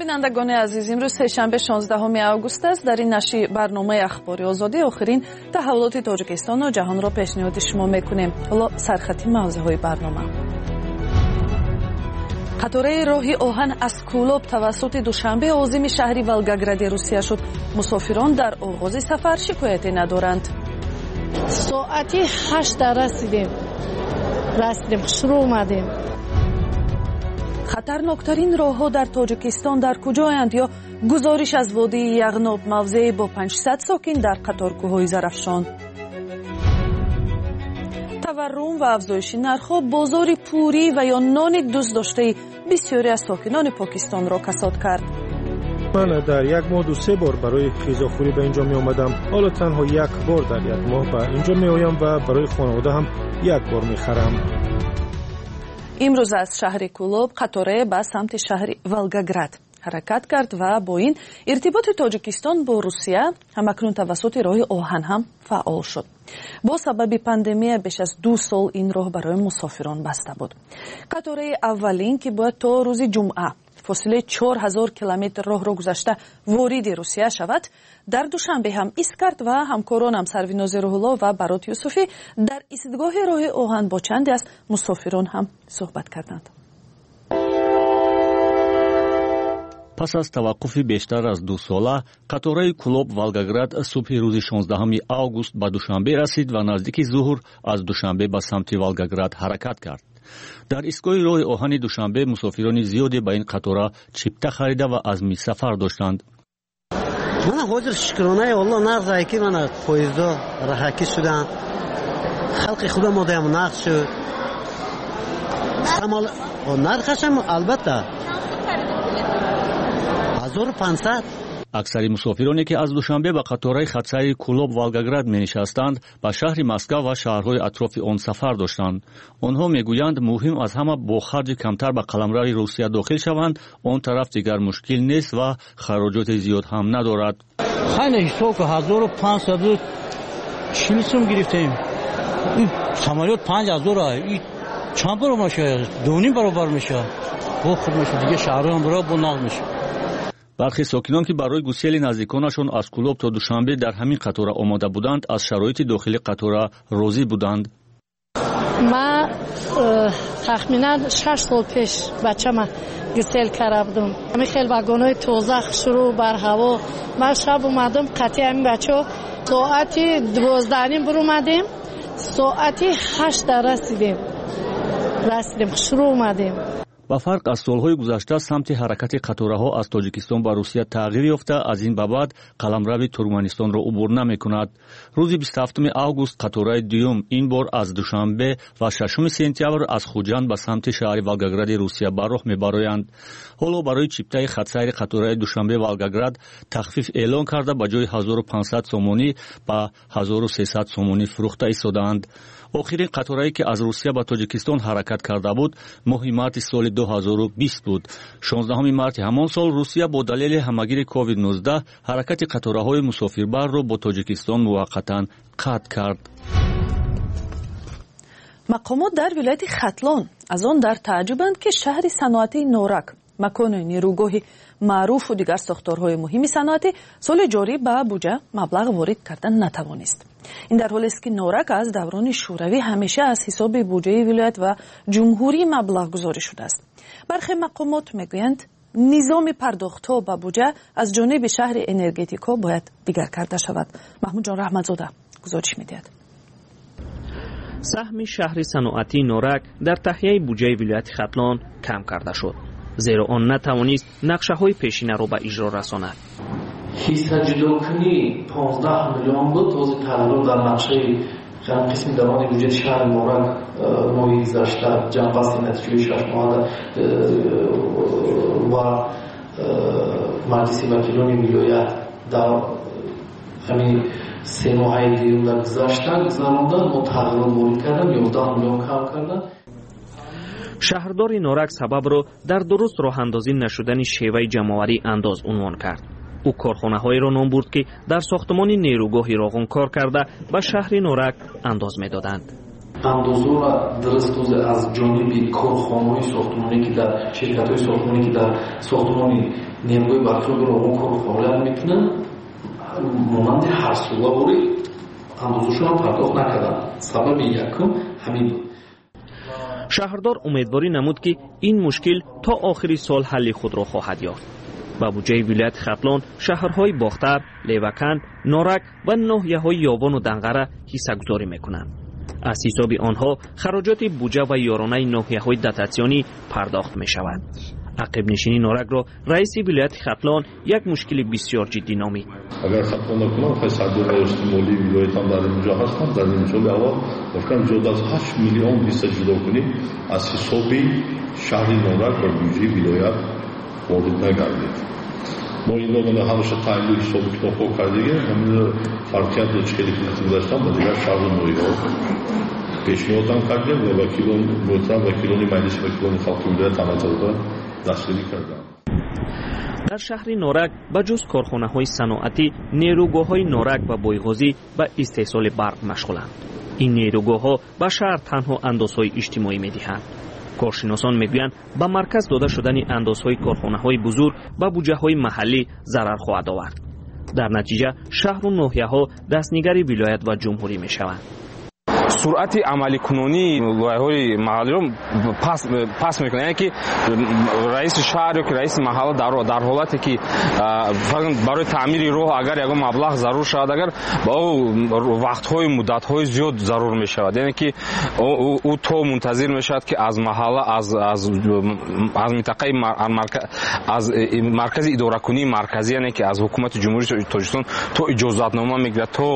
بینندگان عزیز، امروز سه‌شنبه 16 آگوست است. در این نشر برنامه اخباری آزادی آخرین تحولات تاجیکستان و جهان را پیشنهاد شما میکنیم. حالا سرخط موضوعهای برنامه. قطاره راهی آهن از کولوب توسط دوشنبه عازم شهری ولگاگراد روسیه شد. مسافران در آغاز سفر شکایتی ندارند. ساعتی 8 رسیدیم شروع اومدیم. خطرناکترین راه‌ها در تاجیکستان در کجایند؟ یا گزارش از وادی یغناب، موضعی با 500 ساکن در قطارکوه‌های زرافشان. تورم و افزایش نرخ‌ها بازار پوری و یا نان دوست داشته بسیاری از ساکنان پاکستان را کساد کرد. من در یک ماه 2-3 بار برای غذاخوری به اینجا می آمدم. حالا تنها یک بار در یک ماه به اینجا می آیم و برای خانواده هم یک بار می خرم. امروز از شهر کولوب قطاره به سمت شهر ولگاگراد حرکت کرد و با این ارتباط تاجیکستان با روسیه همکنون توسط راه آهن هم فعال شد. با سبب پاندمی بیش از 2 سال این راه برای مسافران بسته بود. قطاره اولین که باید تا روز جمعه فاصله 4000 کیلومتر راه را گذشته وارد روسیه شود، در دوشنبه هم ایست کرد و همکارانم سرویناز روح‌الله و برات یوسفی در ایستگاه راه آهن با چندی از مسافران هم صحبت کردند. پس از توقف بیشتر از 2 ساله، قطاره کولوب ولگاگراد صبح روز 16 آگوست به دوشنبه رسید و نزدیک ظهر از دوشنبه به سمت ولگاگراد حرکت کرد. در ایستگاه راه آهن دوشنبه مسافران زیادی به این قطار چیپته خریده و عزم سفر داشتند. من حاضر شکرانه الله نغزه که من پایزدا رهاکی شدم. خلق خدا مادام نقش شد. سمال نرخشم البته 1500. اکثر مسافرانی که از دوشنبه به قطار خطسیر کولوب ولگاگراد می نشستند به شهر مسکو و شهرهای اطراف آن سفر داشتند. آنها میگویند مهم از همه با خرج کمتر به قلمرو روسیه داخل شوند. آن طرف دیگر مشکل نیست و خراجات زیاد هم ندارد. خیلی حساب که 1540 سوم گرفتیم. این سمالیات 5000 این چند برابر میشه؟ 2.5 برابر میشه. خوب میشه دیگه شهرها هم برابر ناز میشه. برخی ساکنان که برای گسیل نزدیکانشان از کولوب تا دوشنبه در همین قطار آماده بودند از شرایط داخلی قطار راضی بودند. من تخمینا 6 سال پیش بچه‌م گسیل کرده بودم. همین خیلی واگن‌های تازه شروع بر هوا. من شب اومدم قطعی همین بچه‌ها ساعتی 12 بر اومدیم. ساعتی 8 رسیدیم شروع اومدیم. با فرق از سالهای گذشته سمت حرکت قطارها از تاجیکستان به روسیه تغییر یافته. از این به بعد قلمرو ترکمنستان را عبور نمی‌کند. روز 27 آگوست قطار دوم این بار از دوشنبه و 6 سپتامبر از خوجند به سمت شهر ولگاگراد روسیه به راه می‌برآیند. حالا برای چیپته خطسیر قطار دوشنبه ولگاگراد تخفیف اعلان کرده به جای 1500 سومونی به 1300 سومونی فروخته ایستادند. آخرین قطاری که از روسیه به تاجیکستان حرکت کرده بود ماه مارس سال 2020 بود. 16 مارس همان سال روسیه با دلیل همگیر کووید 19 حرکت قطارهای مسافربر را با تاجیکستان موقتا قطع کرد. مقامات در ولایت ختلان از آن در تعجبند که شهر صنعتی نورک، مکان نیروگاهی معروف و دیگر ساختارهای مهم صنعتی سال جاری به بودجه مبلغ وارد کردن نتوانست. این در حالی است که نورک از دوران شوروی همیشه از حساب بودجه ولایت و جمهوری مبلغ گذاری شده است. برخی مقامات میگویند نظام پرداخت‌ها به بودجه از جانب شهر انرژتیکا باید دیگر کرده شود. محمود جان رحمتزاده گزارش می‌دهد. سهم شهر صنعتی نورک در تهیه بودجه ولایت ختلان کم کرده شد، زیرا آن نتوانست نقشه‌های پیشینه را به اجرا رساند. حصه جداکنی 15 میلیون بود. توزیع تغییرات در نقشه قسمی درآمد بودجه شهر نورک ماهی گذشته جنبست نتیجه 6 ماه و مجلس وکیلان ولایت در همین 3 ماه دیگر در گذشته گذراندن و تغییرات وارد کردن 11 میلیون کم کردن. شهردار نورک سبب را در درست راه اندازی نشدن شیوه جمع‌آوری انداز عنوان کرد. او کارخانه‌هایی را نام برد که در ساختمان نیروگاه راغون کار کرده به شهر نورک انداز می‌دادند. андозро дуруст аз ҷониби корхонаҳои сохтмонӣ ки дар ширкатҳои сохтмонӣ ки дар сохтмони нервҳои барқиро он корро фаъолият мекунанд монанди ҳарсулавори андозашон пардохт накарданд. сабаби якум ҳамин буд. шаҳрдор умедворӣ намуд ки ин мушкил то охири сол ҳалли худро хоҳад ёфт. ба буҷаи вилояти Хатлон шаҳрҳои Бохтар, Левакан, Норак ва ноҳияҳои Ёвону Данғара ҳиссагузорӣ мекунанд. аз ҳисоби онҳо хароҷоти буҷа ва ёронаи ноҳияҳои дотатсионӣ пардохт мешавад. ақибнишини Норакро раиси вилояти Хатлон як мушкили бисёр ҷиддӣ номид. агар Хатлонакунам хай сардораи истимолии вилоятам дар инҷо ҳастанд, дар ин соли аввал гуфтам ҷуд аз 8 миллион ҳисса ҷудо кунем, аз ҳисоби шаҳри Норак ва бюҷаи вилоят ворид нагардид. мо инро мана ҳамаша таъйинли ҳисоби китобҳо кардигем, ҳамин фарқиятро хеле гузаштам ба дигар шаҳру ноҳияҳо пешниҳодам кардем ва муҳтарам вакилони маҷлиси вакилони халқи вилоят ҳаматарда дастгирӣ кардам. дар шаҳри Норак ба ҷуз корхонаҳои саноатӣ нерӯгоҳҳои Норак ва Бойғозӣ ба истеҳсоли барқ машғуланд. ин нерӯгоҳҳо ба шаҳр танҳо андозҳои иҷтимоӣ медиҳанд. коршиносон мегӯянд ба марказ дода шудани андозҳои корхонаҳои бузург ба буҷаҳои маҳаллӣ зарар хоҳад овард. дар натиҷа шаҳру ноҳияҳо дастнигари вилоят ва ҷумҳурӣ мешаванд. суръати амаликунонии лоиҳаҳои маҳаллиро паст мекунад, яъне ки раиси шаҳр ё ки раиси маҳалла дар ҳолате ки барои таъмири роҳ агар ягон маблағ зарур шавад, агар ба вақтҳои муддатҳои зиёд зарур мешавад, яъне ки ӯ то мунтазир мешавад ки аз маҳалла аз минтақаи аз маркази идоракунии марказӣ, яъне ки аз ҳукумати ҷумҳурии Тоҷикистон то иҷозатнома мегирад, то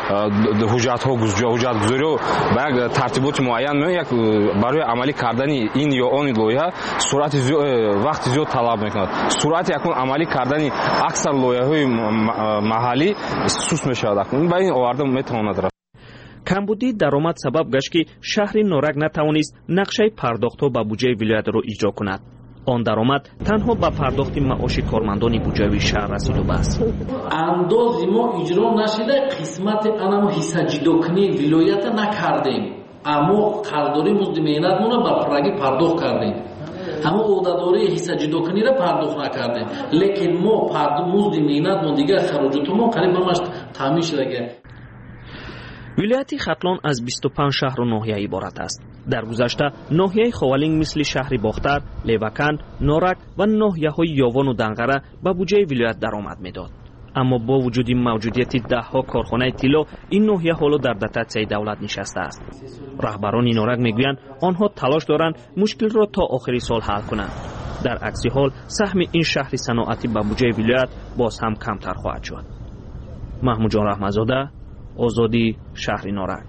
ҳуҷҷатгузориҳо ба як тартиботи муайян як барои амалӣ кардани ин ё он лоиҳа суръати вақти зиёд талаб мекунад. суръати акун амалӣ кардани аксар лоиҳаҳои маҳаллӣ суст мешавад. акун ба ин оварда метавонад рафт. камбудии даромад сабаб гашт ки шаҳри Норак натавонист нақшаи пардохтҳо ба буҷаи вилоятро иҷро кунад. он даромад танҳо ба пардохти маоши кормандони буҷавии шаҳр расиду бас. андози мо иҷро нашида, қисмати анамо ҳиссаҷидокунии вилоята накардем, аммо қарздори музди меҳнатмона ба праги пардохт кардем. ҳама одадории ҳиссаҷидокуниро пардохт накардем, лекин мо музди меҳнатмон дигар хароҷотумон қариб ҳамаш таъмин шудага. вилояти Хатлон аз 25 шаҳру ноҳия иборат аст. дар гузашта ноҳияи Ховалинг мисли шаҳри Бохтар, Левакан, Норак ва ноҳияҳои Ёвону Данғара ба буҷаи вилоят даромад медод. аммо бо вуҷуди мавҷудияти даҳҳо корхонаи тилло, ин ноҳия ҳоло дар дотатсияи давлат нишастааст. раҳбарони Норак мегӯянд онҳо талош доранд мушкилро то охири сол ҳал кунанд. дар акси ҳол саҳми ин шаҳри саноатӣ ба буҷаи вилоят боз ҳам камтар хоҳад шуд. маҳмуҷон раҳматзода, озодӣ, шаҳри Норак.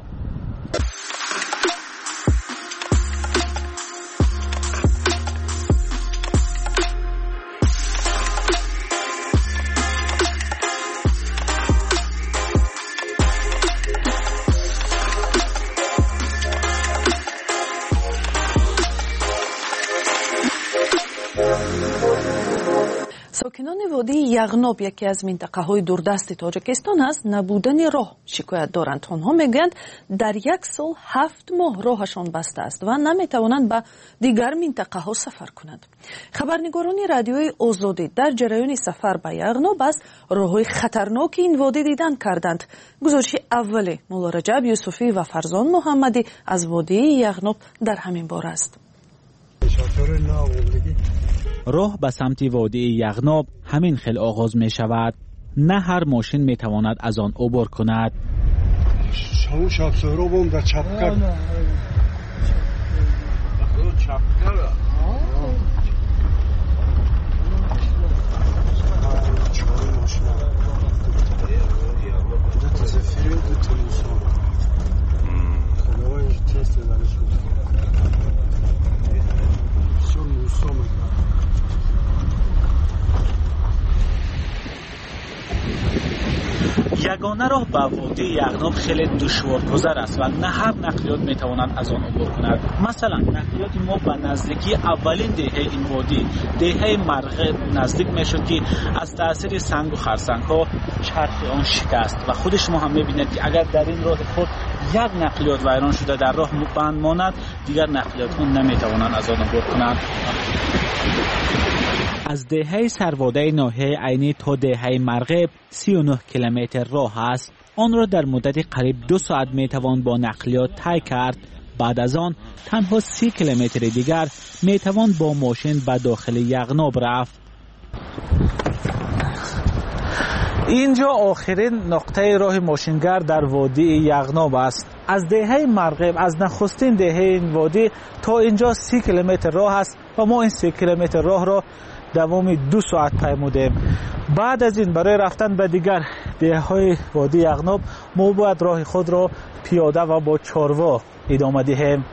сокинони водии Яғноб, яке аз минтақаҳои дурдасти Тоҷикистон аст, набудани роҳ шикоят доранд. онҳо мегӯянд дар як сол 7 моҳ роҳашон баста аст ва наметавонанд ба дигар минтақаҳо сафар кунанд. хабарнигорони радиои Озодӣ дар ҷараёни сафар ба Яғноб аз роҳҳои хатарноки ин водӣ дидан карданд. гузориши аввали Мулло Раҷаб Юсуфӣ ва Фарзон Муҳаммадӣ аз водии Яғноб дар ҳамин бора аст. راه به سمت وادی یغناب همین خیل آغاز می شود. نه هر ماشین می تواند از آن عبور کند. یگانه راه به وادی یغناب خیلی دشوارگذر است و نه هر نقلیات میتوانند از آن عبور کنند. مثلا نقلیات ما به نزدیکی اولین دهه این وادی، دهه مرغ نزدیک میشد که از تاثیر سنگ و خرسنگ ها چرخ آن شکست و خود شما هم میبینید که اگر در این راه خود یک نقلیات ویران شده در راه بند ماند، دیگر نقلیات ها نمیتوانند از آن عبور کنند. از دهه سرواده ناحیه عینی تا دهه مرغ 39 کیلومتر راه است. آن را در مدت قریب 2 ساعت میتوان با نقلیات طی کرد. بعد از آن تنها 30 کیلومتر دیگر میتوان با ماشین به داخل یغناب رفت. اینجا آخرین نقطه راه ماشینگر در وادی یغناب است. از دهه مرغ، از نخستین دهه این وادی تا اینجا 30 کیلومتر راه است و ما این 30 کیلومتر راه را دوام 2 ساعت پیمودیم. بعد از این برای رفتن به دیگر دهه‌های وادی یغناب ما باید راه خود را پیاده و با چاروا ادامه دهیم.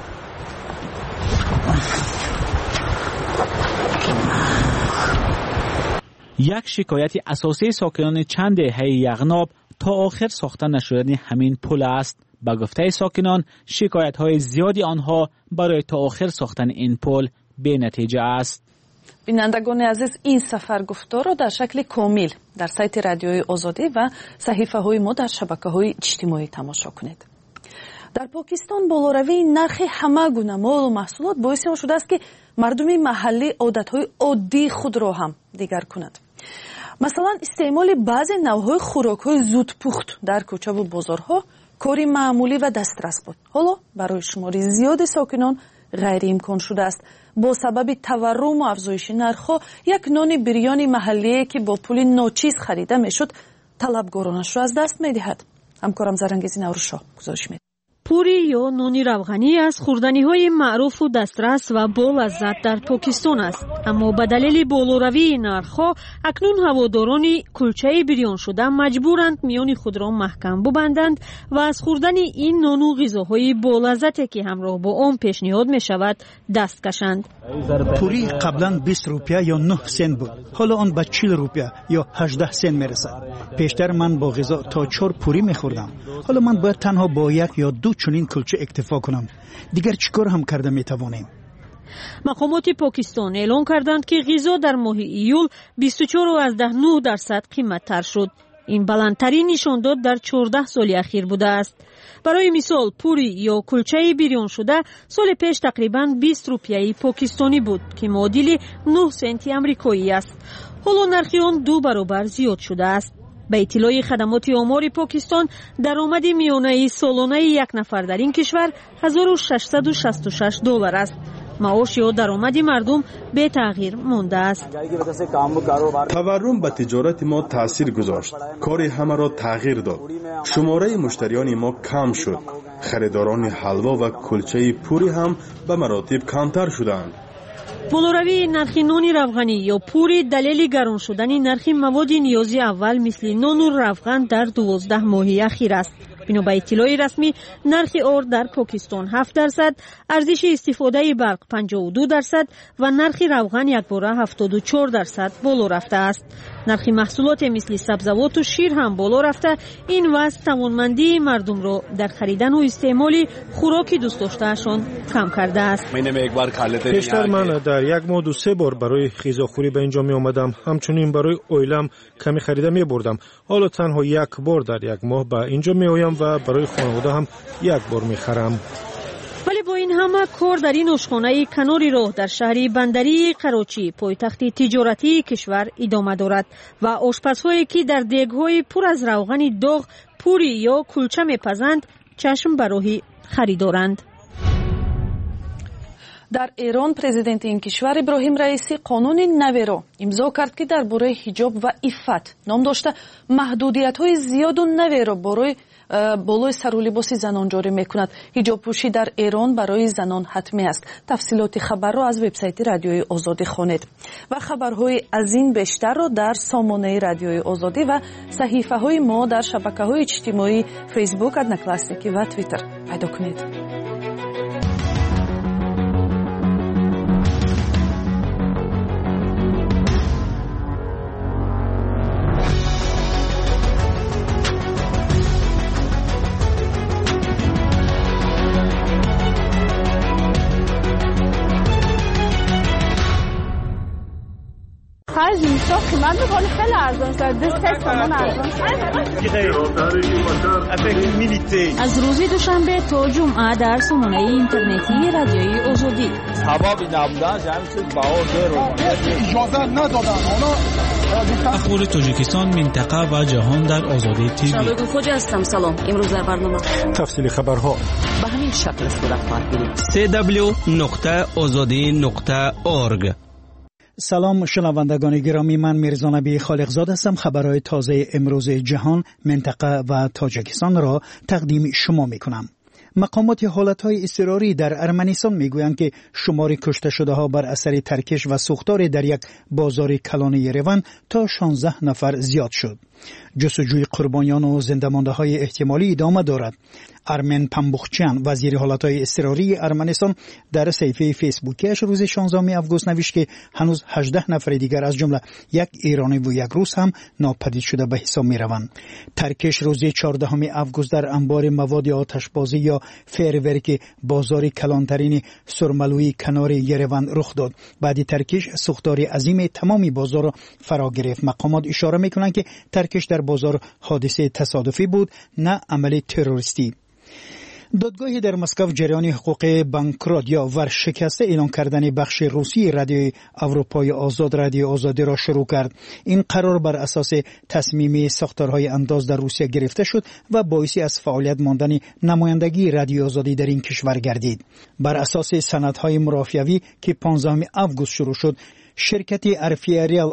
یک شکایت اساسی ساکنان چند دهه یغناب تا آخر ساخته نشدن همین پل است. به گفته ساکنان شکایت‌های زیادی آنها برای تا آخر ساختن این پل بی نتیجه است. بینندگان عزیز، این سفر گفتار را در شکل کامل در سایت رادیوی آزادی و صحیفه های ما در شبکه های اجتماعی تماشا کنید. در پاکستان بالوروی نرخ همه گونه مال و محصولات باعث آن شده است که مردم محلی عادتهای عادی خود را هم دیگر کنند. مثلا استعمال بعضی نوعهای خوراک‌های زودپخت در کوچه و بازارها کاری معمولی و دسترس بود. حالا برای شماری زیاد ساکنان غیر امکان شده است. با سبب تورم و افزایش نرخ‌ها یک نان بریانی محلی که با پول ناچیز خریده میشد طلبگارانش را از دست می‌دهد. همکارم زرنگیزی نوروشا گزارش می‌دهد. پوری یا نانی روغنی از خوردنی‌های معروف و دسترس و با لذت در پاکستان است، اما به دلیل بالوروی نرخ‌ها اکنون هواداران کلچه بریان شده مجبورند میان خود را محکم ببندند و از خوردن این نان و غذاهای با لذتی که همراه با آن پیشنهاد می‌شود دست کشند. پوری قبلا 20 روپیه یا 9 سنت بود، حالا آن به 40 روپیه یا 18 سنت میرسد. پیشتر من با غذا تا 4 پوری می‌خوردم، حالا من باید تنها با 1 یا 2 چنین کلچه اکتفا کنم. دیگر چیکار هم کرده میتوانیم؟ مقامات پاکستان اعلام کردند که غذا در ماه ایول 24.9% قیمت‌تر شد. این بلندترین نشانداد در 14 سال اخیر بوده است. برای مثال پوری یا کلچه بریان شده سال پیش تقریباً 20 روپیه پاکستانی بود که معادل 9 سنت امریکایی است. حالا نرخ آن 2 برابر زیاد شده است. به اطلاع خدمات آمار پاکستان درآمد میانه سالانه یک نفر در این کشور $1666 است. معاش یا درآمد مردم به تغییر مانده است. تورم به تجارت ما تاثیر گذاشت. کار همه را تغییر داد. شماره مشتریان ما کم شد. خریداران حلوا و کلچه پوری هم به مراتب کمتر شدند. بالوروی نرخ نان روغنی یا پوری دلیل گران شدن نرخ مواد نیازی اول مثل نان و روغن در 12 ماه اخیر است. بنا به اطلاع رسمی نرخ آرد در پاکستان 7%، ارزش استفاده برق 52% و نرخ روغن یکباره 74% بالا رفته است. نرخ محصولات مثل سبزیجات و شیر هم بالا رفته. این وضع توانمندی مردم را در خریدن و استعمال خوراک دوست داشتهشان کم کرده است. پیشتر من در یک ماه 2-3 بار برای غذاخوری به اینجا می آمدم، همچنین برای اویلم کمی خریده می بردم. حالا تنها 1 بار در یک ماه به اینجا می آیم و برای خانواده هم 1 بار می خرم. ولی با این همه کار در این آشخانه کناری راه در شهر بندری کراچی پایتخت تجارتی کشور ادامه دارد و آشپزهایی که در دیگ‌های پر از روغن داغ پوری یا کلچه می‌پزند چشم به راه خریدارند. در ایران پرزیدنت این کشور ابراهیم رئیسی قانون نوی را امضا کرد که درباره حجاب و عفت نام داشته محدودیت‌های زیاد و نوی را برای بالای سر و لباس زنان جاری میکند. حجاب پوشی در ایران برای زنان حتمی است. تفصیلات خبر را از وبسایت رادیوی آزادی خوانید و خبرهای از این بیشتر را در سامانه رادیوی آزادی و صحیفه های ما در شبکه‌های اجتماعی فیسبوک، ادناکلاسیکی و توییتر پیدا کنید. من می‌کنم خیلی ارزان شده 3 تومن ارزان شده. از روز دوشنبه تا جمعه در سامانه اینترنتی رادیوی آزادی. هوا بی نبودن همین چیز باور اجازه ندادن. اخبار تاجیکستان، منطقه و جهان در آزادی تیوی. شبکه خوج هستم. سلام. امروز در برنامه تفصیل خبرها به همین شکل صورت خواهد گرفت. www.azadi.org. سلام شنوندگان گرامی، من میرزا نبی خالقزاد هستم. خبرهای تازه امروز جهان، منطقه و تاجیکستان را تقدیم شما میکنم. مقامات حالتهای اضطراری در ارمنستان میگویند که شمار کشته شده ها بر اثر ترکش و سوختار در یک بازار کلان یریون تا 16 نفر زیاد شد. جستجوی قربانیان و زنده مانده های احتمالی ادامه دارد. ارمن پامبوخچیان، وزیر حالتهای اضطراری ارمنستان، در صفحه فیسبوکیش روز 16 آگوست نوشت که هنوز 18 نفر دیگر از جمله یک ایرانی و یک روس هم ناپدید شده به حساب می روند. ترکش روز 14 آگوست در انبار مواد آتشبازی یا فیرورک بازار کلانترین سرملوی کنار یریون رخ داد. بعد ترکش سوختار عظیم تمامی بازار فرا گرفت. مقامات اشاره میکنند که ترکش در بازار حادثه تصادفی بود، نه عمل تروریستی. دادگاهی در مسکو جریان حقوق بانکرات یا ورشکسته اعلان کردن بخش روسی رادیوی اروپای آزاد رادیو آزادی را شروع کرد. این قرار بر اساس تصمیم ساختارهای انداز در روسیه گرفته شد و باعث از فعالیت ماندن نمایندگی رادیو آزادی در این کشور گردید. بر اساس سندهای مرافعوی که 15 آگوست شروع شد، شرکت ارفیریال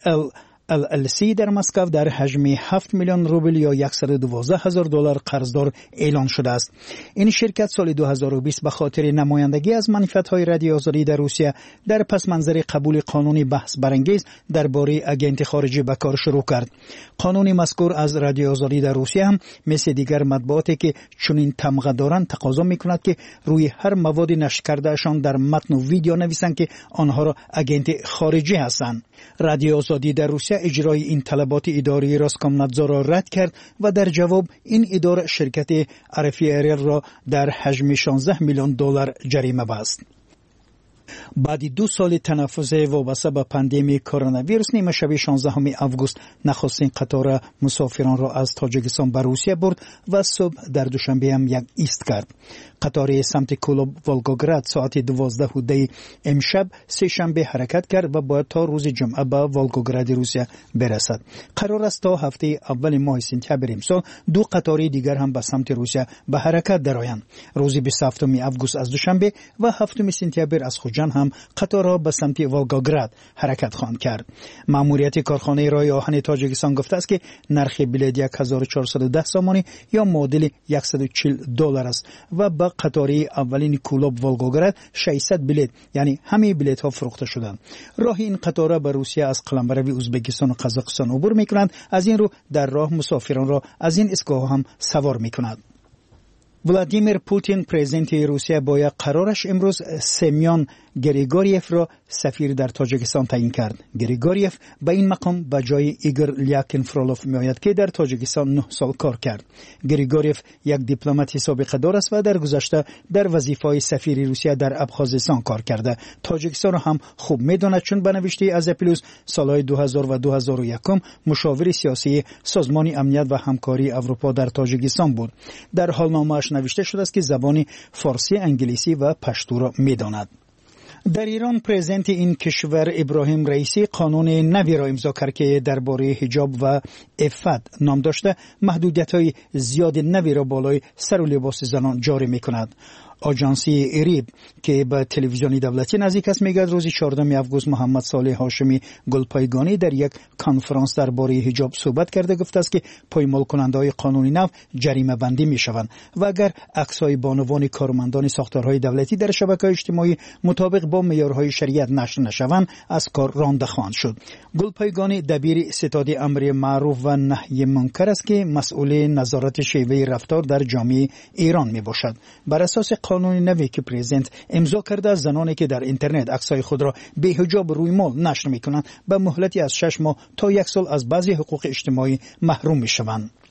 LLC در مسکو در حجم 7 میلیون روبل یا $112,000 قرضدار اعلان شده است. این شرکت سال 2020 به خاطر نمایندگی از منفعت‌های رادیو آزادی در روسیه در پس منظر قبول قانونی بحث برانگیز درباره اگنت خارجی به کار شروع کرد. قانون مذکور از رادیو آزادی در روسیه هم مثل دیگر مطبوعاتی که چنین تمغه دارند تقاضا می‌کند که روی هر مواد نشر کردهشان در متن و ویدیو نویسند که آنها را اگنت خارجی هستند. رادیو آزادی در روسیه اجرای این طلبات اداری راسکومنادزور را رد کرد و در جواب این اداره شرکت RFRL را در حجم $16 میلیون جریمه بست. بعد 2 سال تنفس وابسته به پاندمی کرونا ویروس، نیمه شب 16 آگوست نخستین قطار مسافران را از تاجیکستان به روسیه برد و صبح در دوشنبه هم یک ایست کرد. قطار سمت کولوب ولگوگراد ساعت 12 امشب سه شنبه حرکت کرد و باید تا روز جمعه به ولگوگراد روسیه برسد. قرار است تا هفته اول ماه سپتامبر امسال 2 قطار دیگر هم به سمت روسیه به حرکت درآیند. روز 27 آگوست از دوشنبه و 7 سپتامبر از خوجند هم قطارها به سمت ولگوگراد حرکت خواهند کرد. ماموریت کارخانه راه آهن تاجیکستان گفته است که نرخ بلیط 1410 سامانی یا معادل $140 است و با قطاری اولین کولوب ولگوگراد 600 بلیط، یعنی همه بلیط ها فروخته شدند. راه این قطارها به روسیه از قلمرو ازبکستان و قزاقستان عبور میکنند. از این رو در راه مسافران را از این ایستگاه هم سوار میکند. ولادیمیر پوتین پرزیدنت روسیه با یک قرارش امروز سمیون گریگوریف را سفیر در تاجیکستان تعیین کرد. گریگوریف به این مقام به جای ایگور لیاکین فرولوف میآید که در تاجیکستان 9 سال کار کرد. گریگوریف یک دیپلمات سابقه دار است و در گذشته در وظیفه سفیر روسیه در ابخازستان کار کرده. تاجیکستان را هم خوب میداند چون به نوشته از اپیلوس سالهای 2000 و 2001 مشاور سیاسی سازمان امنیت و همکاری اروپا در تاجیکستان بود. در حالنامه‌اش نوشته شده است که زبان فارسی، انگلیسی و پشتو را میداند. در ایران پرزیدنت این کشور ابراهیم رئیسی قانون نوی را امضا کرد که درباره حجاب و عفت نام داشته محدودیت‌های زیاد نوی را بالای سر و لباس زنان جاری می‌کند. آژانسی ایریب که به تلویزیون دولتی نزدیک است میگوید روز 14 آگوست محمد صالح هاشمی گلپایگانی در یک کنفرانس درباره حجاب صحبت کرده گفته است که پایمال کننده‌های قانون نو جریمه بندی میشوند و اگر عکس‌های بانوان کارمندان ساختارهای دولتی در شبکه‌های اجتماعی مطابق با معیارهای شریعت نشر نشوند از کار رانده خواهند شد. گلپایگانی دبیر ستاد امر معروف و نهی منکر است که مسئول نظارت شیوه رفتار در جامعه ایران میباشد. بر اساس قانون نوی که پرزیدنت امضا کرده، زنانی که در اینترنت عکس‌های خود را بی حجاب روی مال نشر می‌کنند به مهلتی از 6 ماه تا 1 سال از بعضی حقوق اجتماعی محروم می‌شوند.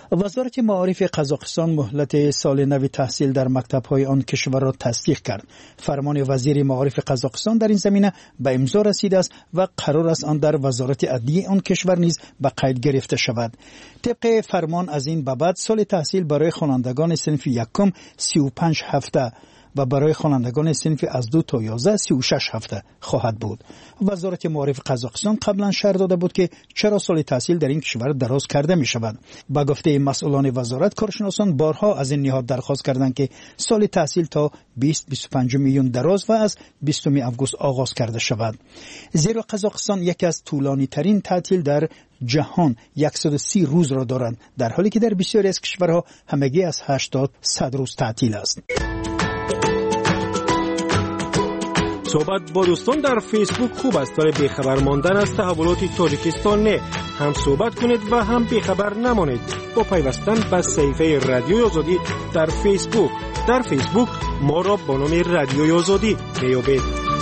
وزارت معارف قزاقستان مهلت سال نو تحصیل در مکتب‌های آن کشور را تصدیق کرد. فرمان وزیر معارف قزاقستان در این زمینه به امضا رسیده است و قرار است آن در وزارت عدلیه آن کشور نیز به قید گرفته شود. طبق فرمان از این به بعد سال تحصیل برای خوانندگان صنف یکم 35 هفته و برای خوانندگان صنف از 2 تا 11 36 هفته خواهد بود. وزارت معارف قزاقستان قبلا شرح داده بود که چرا سال تحصیل در این کشور دراز کرده می شود. با گفته مسئولان وزارت، کارشناسان بارها از این نهاد درخواست کردند که سال تحصیل تا 20-25 میلیون دراز و از 20 آگوست آغاز کرده شود. زیرا قزاقستان یکی از طولانی ترین تعطیل در جهان 130 روز را دارند، در حالی که در بسیاری از کشورها همگی از 80 تا 100 روز تعطیل است. صحبت با دوستان در فیسبوک خوب است، ولی بیخبر ماندن از تحولات تاجیکستان نه. هم صحبت کنید و هم بیخبر نمانید با پیوستن به صفحه رادیوی آزادی در فیسبوک. در فیسبوک ما را با نام رادیوی آزادی میابید.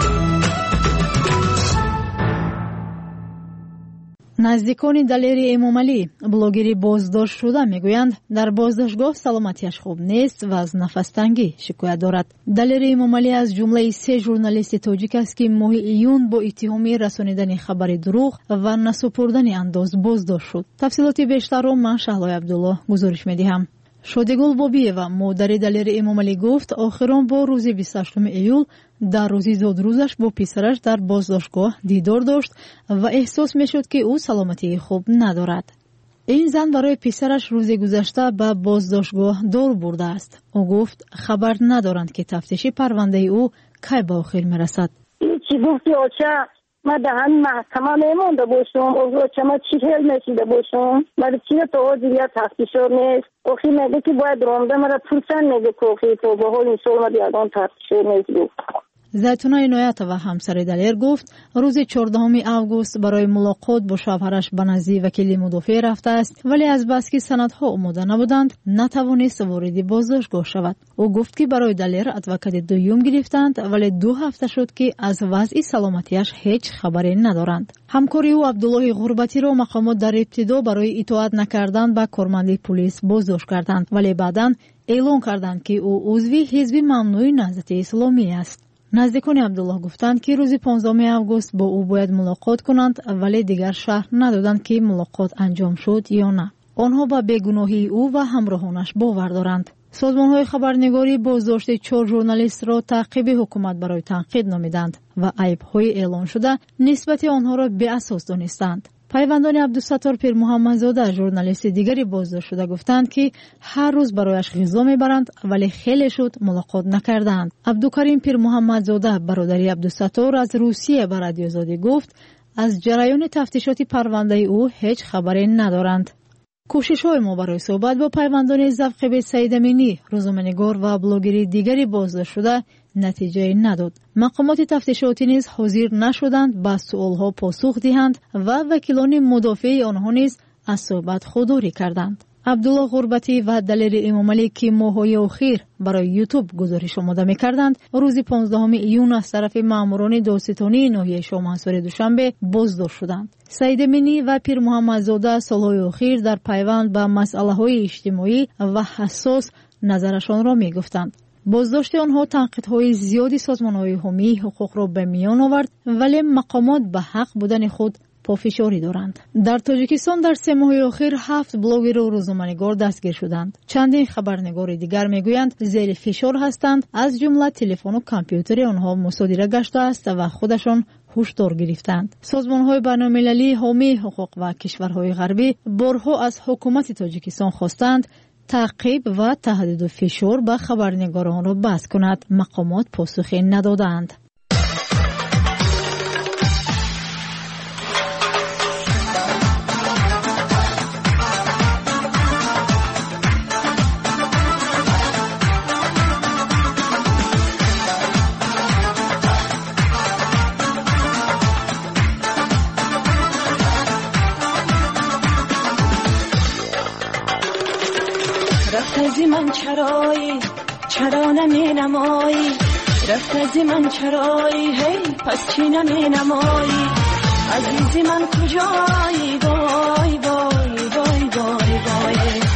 نزدیکان دلیر امامعلی بلوگری بازداشت شده میگویند در بازداشتگاه سلامتیش خوب نیست و از نفس تنگی شکایت دارد. دلیر امامعلی از جمله 3 ژورنالیست تاجیک است که ماه ایون با اتهام رسانیدن خبر دروغ و نسپردن انداز بازداشت شد. تفصیلات بیشتر را من شهلای عبدالله گزارش میدهم. شادیگل بابیева مادر دلیر امامعلی گفت آخران با روز 28 ایول در روزی زادروزش با پسرش در بازداشتگاه دیدار داشت و احساس میشد که او سلامتی خوب ندارد. این زن برای پسرش روز گذشته به بازداشتگاه دور برده است. او گفت خبر ندارند که تفتیش پرونده او کی به آخر میرسد. چی گفتی آچه؟ من در همین محکمه میمونده باشم، آچه من چی حل نشیده باشم؟ برای چی تو آزیریت تفتیشار نیست؟ آخی میگه که باید رامده مرا پرسن میگه که تو به حال این سال مدی ادان تفتیشار نیست بود. زیتونه عنایت و همسر دلیر گفت روز 14 آگوست برای ملاقات با شوهرش به نزد وکیل مدافع رفته است، ولی از بس که سندها آماده نبودند نتوانست وارد بازداشتگاه شود. او گفت که برای دلیر ادوکات دوم گرفتند، ولی 2 هفته شد که از وضع سلامتیش هیچ خبری ندارند. همکاری او عبدالله غربتی را مقامات در ابتدا برای اطاعت نکردن به کارمند پلیس بازداشت کردند، ولی بعداً اعلام کردند که او عضو حزب ممنوع نهضت اسلامی است. نزدیکان عبدالله گفتند که روز 15 آگوست با او باید ملاقات کنند، ولی دیگر شرح ندادند که ملاقات انجام شد یا نه. آنها به بیگناهی او و همراهانش باور دارند. سازمان‌های خبرنگاری بازداشت 4 ژورنالیست را تعقیب حکومت برای تنقید نامیدند و عیب‌های اعلان شده نسبت آنها را بی‌اساس دانستند. پیوندان عبدالستار پیر محمدزاده ژورنالیست دیگری بازداشت شده گفتند که هر روز برایش غذا میبرند، ولی خیلی شد ملاقات نکردند. عبدالکریم پیر محمدزاده برادری عبدالستار از روسیه به رادیو آزادی گفت از جریان تفتیشات پرونده او هیچ خبری ندارند. کوشش‌های ما برای صحبت با پیوندان زفقی سعید امینی، روزنامه‌نگار و بلاگر دیگری بازداشت شده نتیجه نداد. مقامات تفتیشاتی نیز حاضر نشدند به سؤال‌ها پاسخ دهند و وکیلان مدافع آنها نیز از صحبت خودداری کردند. عبدالله غربتی و دلیر امامعلی که ماه‌های اخیر برای یوتیوب گزارش آماده می‌کردند، روز 15 ایون از طرف ماموران دادستانی ناحیه شاه منصور دوشنبه بازداشت شدند. سعید امینی و پیر محمدزاده سال‌های اخیر در پیوند به مسائل‌های اجتماعی و حساس نظرشان را می‌گفتند. بازداشت آنها تنقیدهای زیادی سازمان‌های حامی حقوق را به میان آورد، ولی مقامات به حق بودن خود پافشاری دارند. در تاجیکستان در 3 ماه اخیر 7 بلاگر و روزنامه‌نگار دستگیر شدند. چندین خبرنگار دیگر میگویند زیر فشار هستند، از جمله تلفن و کامپیوتر آنها مصادره گشته است و خودشان هشدار گرفتند. سازمان‌های بین‌المللی حامی حقوق و کشورهای غربی بارها از حکومت تاجیکستان خواستند تعقیب و تهدید و فشار به خبرنگاران را بس کند. مقامات پاسخی ندادند. رفت از من چرا نمی نمایی، رفت از من چرایی، هی پس چی نمی نمایی، عزیزی من کجایی، وای وای وای وای وای.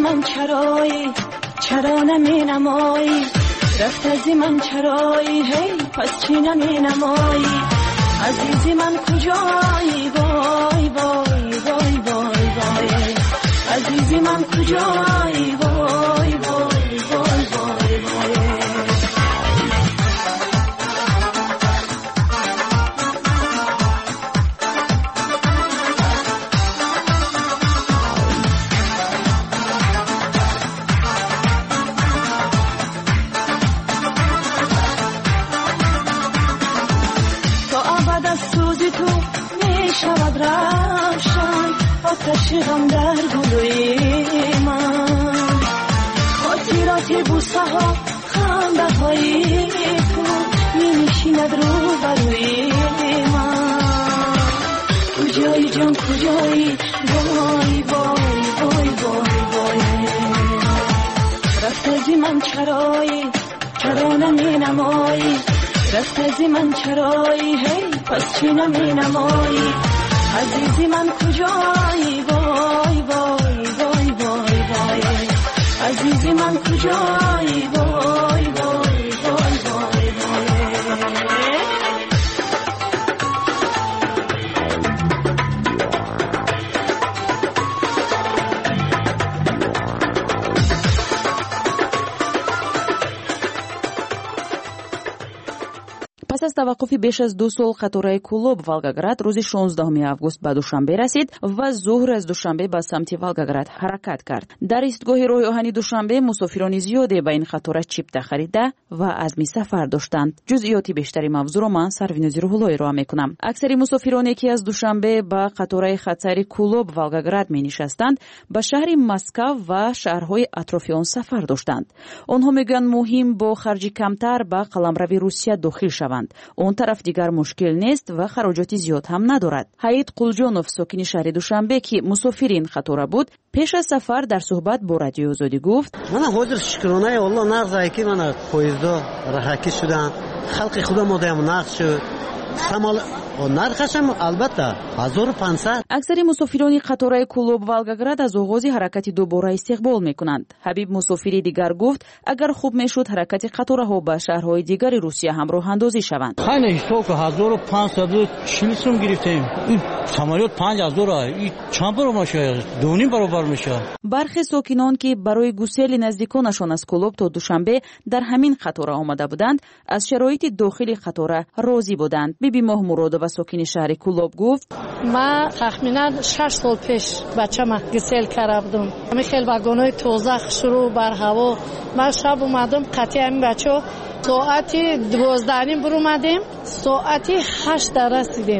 من چرایی چرا نمی نمایی رفت از من چرایی هی پس چی نمی نمایی عزیزی من کجایی وای وای وای وای وای عزیزی من کجایی وای وای وای وای وای شود روشن آتش غم در گلوی من خاطرات بوسه ها خنده های تو می نشیند رو بروی من کجایی جان کجایی وای وای وای وای وای رفت از من چرایی چرا نمی نمایی رفت از من چرایی هی پس چی نمی نمایی عزیزی من کجایی وای وای وای وای وای عزیزی من کجایی وای وای وای وای وای پس از توقفی بیش از 2 سال قطار کلوب والگاگراد روز 16 август به دوشنبه رسید و ظهر از دوشنبه به سمت والگاگراد حرکت کرد. در ایستگاه راه آهن دوشنبه مسافران زیادی به این قطار چیپتا خریده و عزم سفر داشتند. جزئیات بیشتری موضوع را من سروینوزی روح‌الله ارائه میکنم. اکثر مسافرانی که از دوشنبه به قطار خطر کلوب والگاگراد می نشستند به شهر مسکو و شهرهای اطراف آن سفر داشتند. آنها میگویند مهم با خرج کمتر به قلمرو روسیه داخل شوند. اون طرف دیگر مشکل نیست و خراجات زیاد هم ندارد. حید قلجانوف ساکن شهر دوشنبه که مسافر این قطار بود پیش از سفر در صحبت با رادیو آزادی گفت من حاضر شکرانه الله نرزایی که من پویزدا راحتی شدم خلق خودم مدام نقص شد سمال نرخشم البته 1500. اکثر مسافران قطار کلوب والگاگراد از آغاز حرکت دوباره استقبال میکنند. حبیب مسافری دیگر گفت اگر خوب میشد حرکت قطارها به شهرهای دیگر روسیه هم راه اندازی شوند. خیلی توک 1540 سوم گرفتیم. این سمالیات 5000 این چند برابر میشه؟ 2.5 برابر میشه. برخی ساکنان که برای گسیل نزدیکانشان از کلوب تا دوشنبه در همین قطار آمده بودند از شرایط داخل قطار راضی بودند. بیبی ماه مرادova ساکن شهر کلوب گفت من تخمینا 6 سال پیش بچه‌م گسیل کردم. همین خیلی واگن‌های توزخ شروع بر هوا. من شب اومدم قطعی همین بچه‌ها ساعتی 12 برو اومدیم ساعتی 8 رسیدیم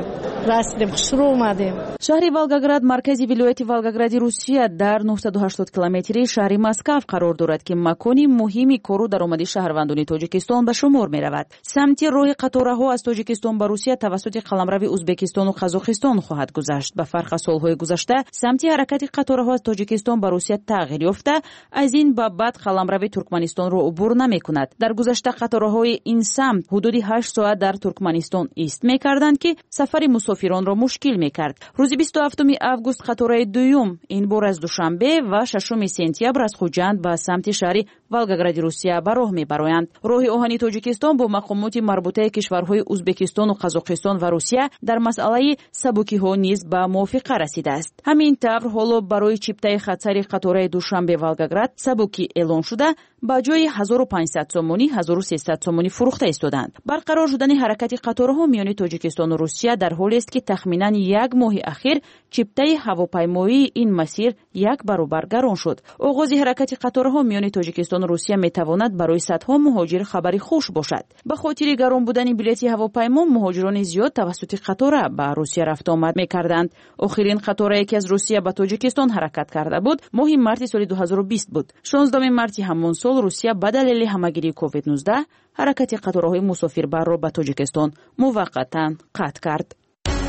شروع اومدیم. شهر والگاگراد مرکزی ولایت والگاگراد روسیه در 980 کیلومتری شهر مسکو قرار دارد که مکانی مهمی کارو درآمدی شهروندان تاجیکستان به شمار می رود. سمت راه قطارها از تاجیکستان به روسیه توسط قلمرو ازبکستان و قزاقستان خواهد گذشت. به فرق سالهای گذشته سمت حرکت قطارها از تاجیکستان به روسیه تغییر یافته از این به بعد قلمرو ترکمنستان را عبور نمی کند. در گذشته قطارهای این سمت حدود 8 ساعت در ترکمنستان ایست می کردند که سفر مسافران را مشکل میکرد. روز 27 август قطار دوم این بار از دوشنبه و 6 سپتامبر از خوجند به سمت شهر والگاگراد روسیه به راه میبرند. راه آهن تاجیکستان با مقامات مربوطه کشورهای ازبکستان و قزاقستان و روسیه در مسئله سبوکی‌ها نیز به موافقه رسیده است. همین طور حالا برای چیپتای خطر قطار دوشنبه والگاگراد سبوکی اعلان شده با جای 1500 سومونی 1300 سومونی فروخته ایستادند. برقرار شدن حرکت قطارها میان تاجیکستان و روسیه در حالی است که تخمینا 1 ماه اخیر چیپتای هواپیمایی این مسیر 1 برابر گران شد. آغاز حرکت قطارها میان تاجیکستان و روسیه میتواند برای صدها مهاجر خبری خوش باشد. به خاطر گران بودن بلیط هواپیما مهاجران زیاد توسط قطار به روسیه رفت آمد میکردند. آخرین قطاری که از روسیه به تاجیکستان حرکت کرده بود ماه مارس سال 2020 بود. 16 مارس همان سال روسیه به دلیل همهگیری کووید 19 حرکت قطارهای مسافربر را به تاجیکستان موقتا قطع کرد.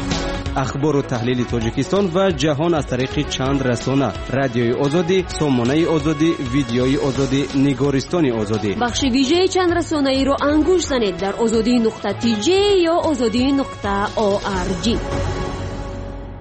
اخبار و تحلیل تاجیکستان و جهان از طریق چند رسانه: رادیوی آزادی، سامانه آزادی، ویدیوی آزادی، نگارستان آزادی. بخش ویژه چند رسانه ای را انگوش زنید در azadi.tj یا azadi.org.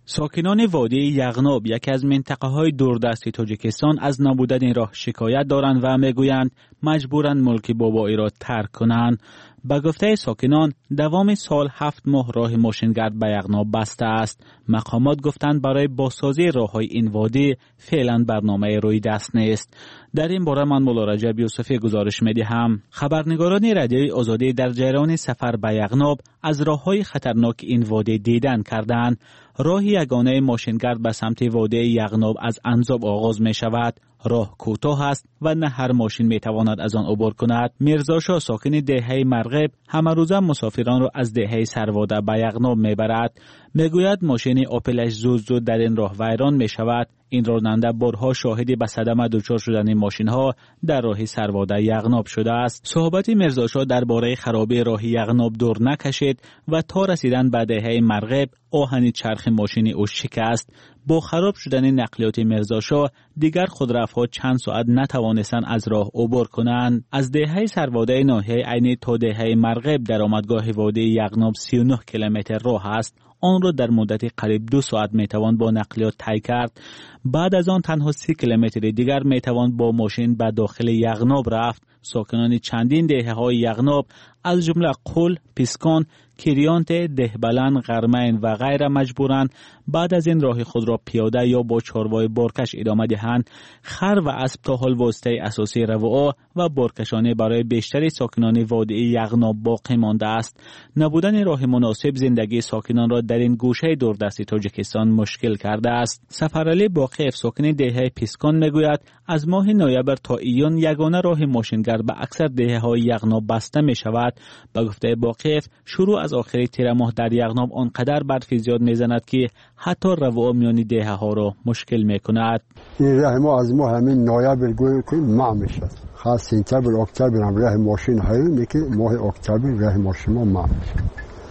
ساکنان وادی یغناب یکی از منطقه‌های دوردست تاجیکستان از نبودن راه شکایت دارند و میگویند مجبورند ملک بابایی را ترک کنند. به گفته ساکنان دوام سال 7 ماه راه ماشینگرد به یغناب بسته است. مقامات گفتند برای بازسازی راه‌های این وادی فعلا برنامه روی دست نیست. در این باره من مولا رجب یوسفی گزارش می‌دهم. خبرنگاران رادیوی آزادی در جریان سفر به یغناب از راه‌های خطرناک این وادی دیدن کردند. راه یگانه ماشینگرد به سمت وادی یغناب از انزاب آغاز می شود. راه کوتاه است و نه هر ماشین می تواند از آن عبور کند. میرزا شاه ساکن دهه مرغب همه روزه مسافران را از دهه سرواده به یغناب می برد. میگوید ماشین آپلش زود در این راه ویران می شود. این راننده بارها شاهدی به صدمه دچار شدن ماشین ها در راه سرواده یغناب شده است. صحبت میرزا شاه درباره خرابی راه یغناب دور نکشید و تا رسیدن به دهه مرغب آهن چرخ ماشین او شکست. با خراب شدن نقلیات میرزا شاه دیگر خودروها چند ساعت نتوانستند از راه عبور کنند. از دهه سرواده ناحیه عینی تا دهه مرغب درآمدگاه وادی یغناب 39 کیلومتر راه است. آن را در مدت قریب 2 ساعت میتوان با نقلیات طی کرد. بعد از آن تنها 30 کیلومتر دیگر میتوان با ماشین به داخل یغناب رفت. ساکنان چندین دهه‌های یغناب از جمله قل، پیسکان، کریانت، دهبلن، غرمین و غیره مجبورند بعد از این راه خود را پیاده یا با چارپای بارکش ادامه دهند. خر و اسب تا حال واسطه اساسی رفاه و بارکشانه برای بیشتر ساکنان وادی یغناب باقی مانده است. نبودن راه مناسب زندگی ساکنان را در این گوشه دوردست تاجیکستان مشکل کرده است. سفرعلی باقیف ساکن دهه پیسکان میگوید از ماه نوامبر تا ایون یگانه راه ماشینگرد به اکثر دهه‌های یغناب بسته می شود. به گفته باقیف شروع از آخر تیر ماه در یغناب آنقدر برف زیاد میزند که حتی رفاه میان دهه‌ها را مشکل میکند. این راه ما از ماه همین نوامبر گویا که معم میشد. خاص سپتامبر اکتبر هم راه ماشین هایی که ماه اکتبر راه ماشین ما معم میشد.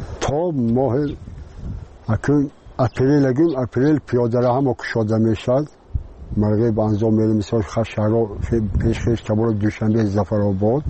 تا ماه اپریل پیاده راه هم کشاده میشد. مرغه به انجام میره مثال خشهرا پیش کبار دوشنبه ظفرآباد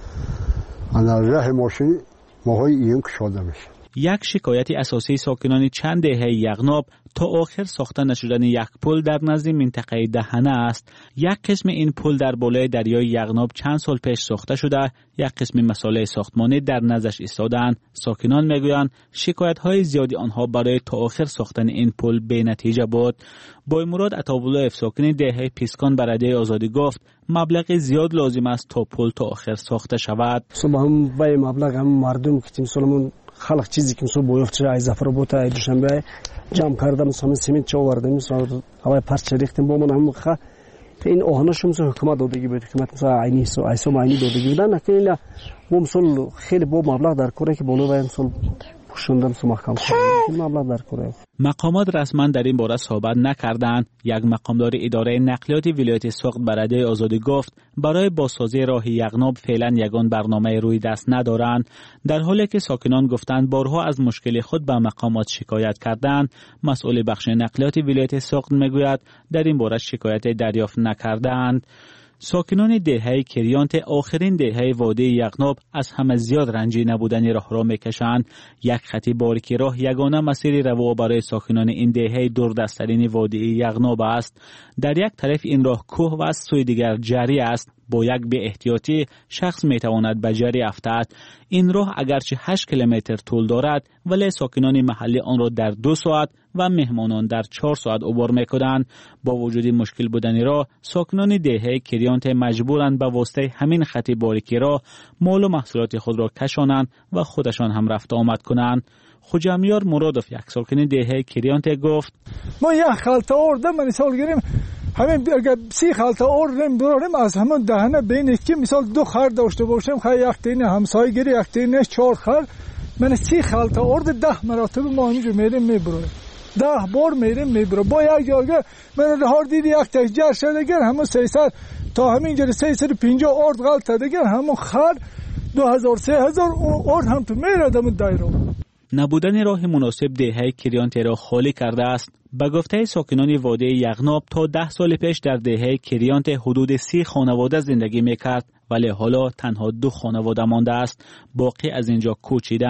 انا راه ماشین ماهای ایون کشاده میشه. یک شکایت اساسی ساکنان چند دهه یغناب تا آخر ساخته نشدن یک پل در نزد منطقه دهنه است. یک قسم این پل در بالای دریای یغناب چند سال پیش ساخته شده، یک قسم مسائل ساختمانی در نظرش ایستادند. ساکنان میگویند شکایت‌های زیادی آنها برای تا آخر ساختن این پل بی نتیجه بود. با مراد عطاالله ساکن دهه پیسکان به رادیوی آزادی گفت مبلغ زیاد لازم است تا پل تا آخر ساخته شود. هم وای مبلغ هم مردم که مسلمون خلق چیزی که مسل بویفت ای ظفرآباد ای دوشنبه جمع کردم مثلا سیمنت چه آوردیم مثلا هوای پرچ ریختیم با من هم خ این آهنش مثلا حکومت دادگی بود، حکومت مثلا عینی سو ایسو عینی دادگی بودن که اینا مثلا خیلی با مبلغ در کره که بالا و مثلا پوشوندن سو محکم کنن مبلغ در کره. مقامات رسما در این باره صحبت نکردند. یک مقامدار اداره نقلیات ولایت سوخت به رادیوی آزادی گفت برای بازسازی راه یغناب فعلا یگان برنامه روی دست ندارند، در حالی که ساکنان گفتند بارها از مشکل خود به مقامات شکایت کردند. مسئول بخش نقلیات ولایت سوخت میگوید در این باره شکایت دریافت نکردند. ساکنان دهه کریانت آخرین دهه وادی یغناب از همه زیاد رنجی نبودن راه را میکشند. یک خط باریک راه یگانه مسیر روا برای ساکنان این دهه دوردستترین وادی یغناب است. در یک طرف این راه کوه و از سوی دیگر جری است. با یک بی احتیاطی شخص میتواند به جری افتد. این راه اگرچه 8 کیلومتر طول دارد ولی ساکنان محلی آن را در 2 ساعت و مهمانان در 4 ساعت عبور میکنند. با وجود مشکل بودن راه ساکنان دهه کریانت مجبورند به واسطه همین خط باریکی راه مال و محصولات خود را کشانند و خودشان هم رفت آمد کنند. خوجمیار مرادوف یک ساکن دهه کریانت گفت ما یک خلطه آورده من سال گیریم همین اگر 30 خلطه آوردیم براریم از همون دهنه بینید که مثال 2 خر داشته باشیم خیر یک تین همسایه گیری یک تین 4 خر من 30 خلطه آورده 10 مراتب ما همینجور میریم میبریم 10 بار میریم میبریم با یک جاگه من رهار دیدی یک تجار شده گر همون 300 تا همینجور 350 آرد غلطه دیگر همون خر 2000 3000 آرد هم تو میره دم دایره. نبودن راه مناسب دهه کریانت را خالی کرده است. به گفته ساکنان وادی یغناب تا 10 سال پیش در دهه کریانت حدود 30 خانواده زندگی میکرد ولی حالا تنها 2 خانواده مانده است. باقی از اینجا کوچیدند.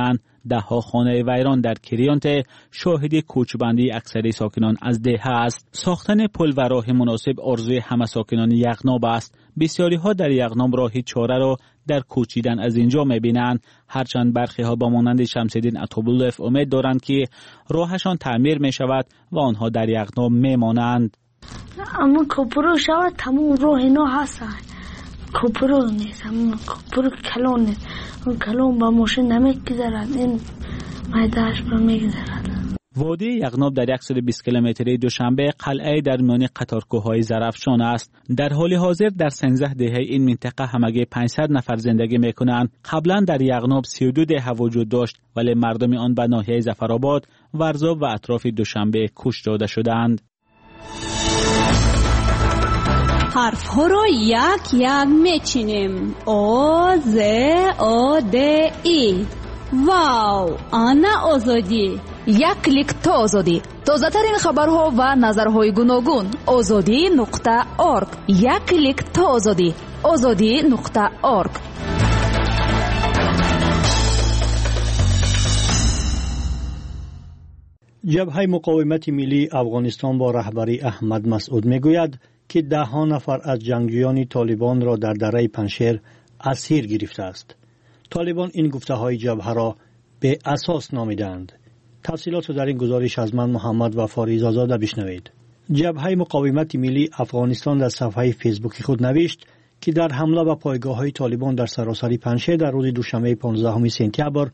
دهها خانه ویران در کریانت شاهد کوچبندی اکثر ساکنان از دهه است. ساختن پل و راه مناسب آرزوی همه ساکنان یغناب است. بسیاری ها در یغناب راه چاره را در کوچیدن از اینجا می‌بینند، هرچند برخی ها با مانند شمس‌الدین عطاب‌الله امید دارند که راهشان تعمیر می‌شود و آنها در یغناب می‌مانند. اما کوپرو شود تمام راه اینا هست. کوپرو نیست، اما کوپرو کلون نیست. اون کلون با ماشین نمیگذرد، این میدهش با میگذرد. وادی یغناب در 120 کیلومتری دوشنبه قلعه در میان قطارکوه‌های زرافشان است. در حال حاضر در 13 دهه این منطقه همگی 500 نفر زندگی میکنند. قبلا در یغناب 32 دهه وجود داشت، ولی مردم آن به ناحیه ظفرآباد، ورزاب و اطراف دوشنبه کوچ داده شدند. حرف ها را یک یک میچینیم. او ز او د ای. واو، آنا آزادی. یک کلیک تا آزادی. تازه ترین خبرها و نظرهای گوناگون. azadi.org. یک کلیک تا آزادی. azadi.org. جبهه مقاومت ملی افغانستان با رهبری احمد مسعود میگوید که 10 نفر از جنگجویان طالبان را در دره پنشیر اسیر گرفته است. طالبان این گفته‌های جبهه را به اساس نامیدند. تفصیلات در این گزارش از من محمد وفاری آزاده بشنوید. جبهه مقاومت ملی افغانستان در صفحه فیسبوکی خود نوشت که در حمله به پایگاه‌های طالبان در سراسر پنشیر در روز دوشنبه 15 سپتامبر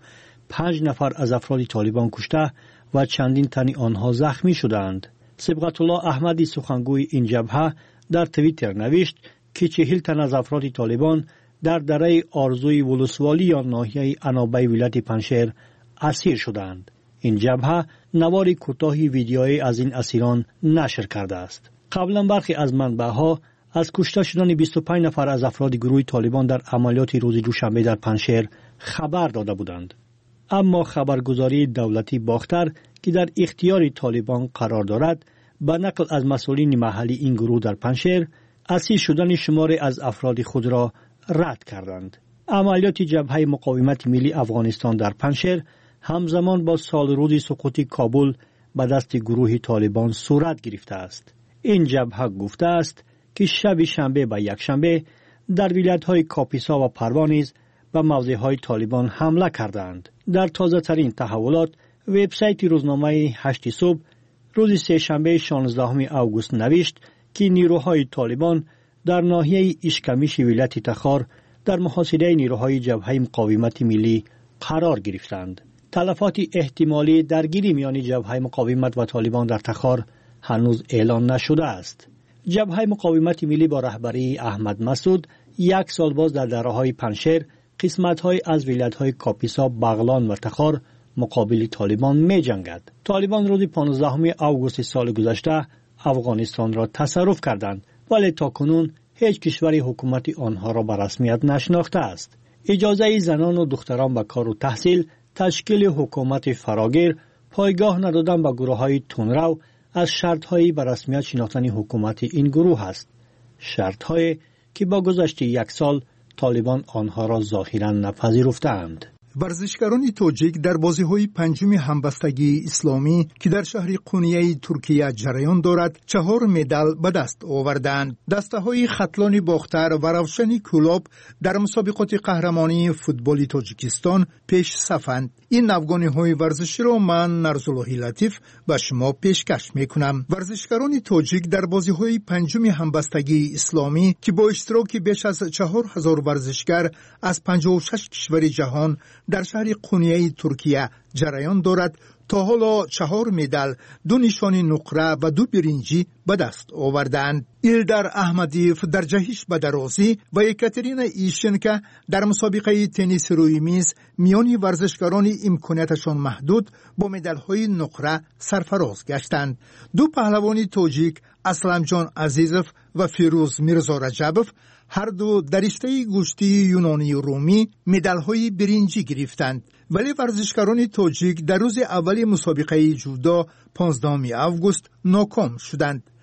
5 نفر از افراد طالبان کشته و چندین تن آنها زخمی شدند. صبغت الله احمدی سخنگوی این جبهه در توییتر نوشت که 40 تن از افراد طالبان در دره آرزوی ولسوالی یا ناحیه انابه ولایت پنشیر اسیر شدند. این جبهه نواری کوتاهی ویدیویی از این اسیران نشر کرده است. قبلا برخی از منبع‌ها از کشته شدن 25 نفر از افراد گروه طالبان در عملیات روز دوشنبه در پنشیر خبر داده بودند. اما خبرگزاری دولتی باختر که در اختیار طالبان قرار دارد، به نقل از مسئولین محلی این گروه در پنشیر، اسیر شدن شماری از افراد خود را رد کردند. عملیات جبهه مقاومت ملی افغانستان در پنشیر همزمان با سال روز سقوط کابل به دست گروه طالبان صورت گرفته است. این جبهه گفته است که شب شنبه و یکشنبه در ولایت‌های کاپیسا و پروان نیز به موضع‌های طالبان حمله کردند. در تازه‌ترین تحولات، وبسایت روزنامه 8 صبح روز سه‌شنبه 16 اوگوست نوشت که نیروهای طالبان در ناحیه اشکمیش ولایت تخار در محاصره نیروهای جبهه مقاومت ملی قرار گرفتند. تلفات احتمالی درگیری میان جبهه مقاومت و طالبان در تخار هنوز اعلان نشده است. جبهه مقاومت ملی با رهبری احمد مسعود 1 سال باز در دره‌های پنشیر، قسمت‌های از ولایت‌های کاپیسا، بغلان و تخار مقابل طالبان می‌جنگد. طالبان روز 15 اوگوست سال گذشته افغانستان را تصرف کردند، ولی تاکنون هیچ کشوری حکومت آنها را به رسمیت نشناخته است. اجازه زنان و دختران به کار و تحصیل، تشکیل حکومت فراگیر، پایگاه ندادن به گروه‌های تندرو از شرط‌های به رسمیت شناختن حکومت این گروه است. شرط‌هایی که با گذشت 1 سال طالبان آنها را ظاهراً نپذیرفتند. ورزشکاران تاجیک در بازی‌های پنجم همبستگی اسلامی که در شهر قونیه ترکیه جریان دارد 4 مدال به دست آوردند. دسته‌های خطلان باختر و روشن کلوب در مسابقات قهرمانی فوتبال تاجیکستان پیش صفند. این افغانی‌های ورزشی را من نرزالله لطیف به شما پیشکش می‌کنم. ورزشکاران تاجیک در بازی‌های پنجم همبستگی اسلامی که با اشتراک بیش از 4000 ورزشکار از 56 کشور جهان در شهر قونیه ترکیه جریان دارد تا حالا 4 مدال، 2 نشان نقره و 2 برنجی به دست آوردند. ایلدار احمدیف در جهش به درازی و یکاترینا ایشنکا در مسابقه تنیس روی میز میان ورزشکاران امکاناتشان محدود با مدال‌های نقره سرفراز گشتند. 2 پهلوان تاجیک، اسلم جان عزیزف و فیروز میرزا رجبف، هر دو در رشته گوشتی یونانی و رومی مدال‌های برنجی گرفتند. ولی ورزشکاران تاجیک در روز اول مسابقه جودو 15 اوگوست ناکام شدند.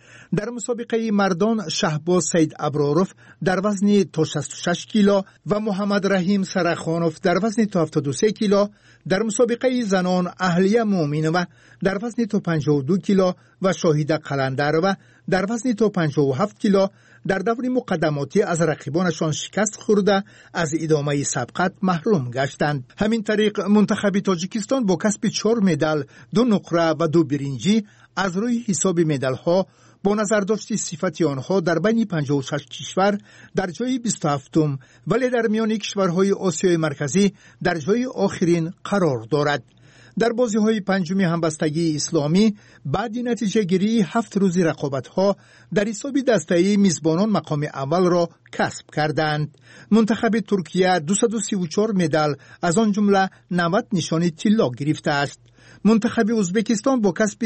در مسابقه مردان شهباز سید ابراروف در وزن تا 66 کیلو و محمد رحیم سرخانوف در وزن تا 73 کیلو، در مسابقه زنان اهلیه مومینوه در وزن تا 52 کیلو و شاهیده قلندرova در وزن تا 57 کیلو در دور مقدماتی از رقیبانشان شکست خورده از ادامه سبقت محروم گشتند. همین طریق منتخب تاجیکستان با کسب 4 مدال، 2 نقره و 2 برنجی از روی حساب مدال ها با نظر داشت صفت آنها در بین 56 کشور در جای 27م ولی در میان کشورهای آسیای مرکزی در جای آخرین قرار دارد. در بازی‌های پنجم همبستگی اسلامی بعد نتیجه گیری 7 روزی رقابت‌ها در حساب دسته‌ای میزبانان مقام اول را کسب کردند. منتخب ترکیه 234 مدال از آن جمله 90 نشان طلا گرفته است. منتخب ازبکستان با کسب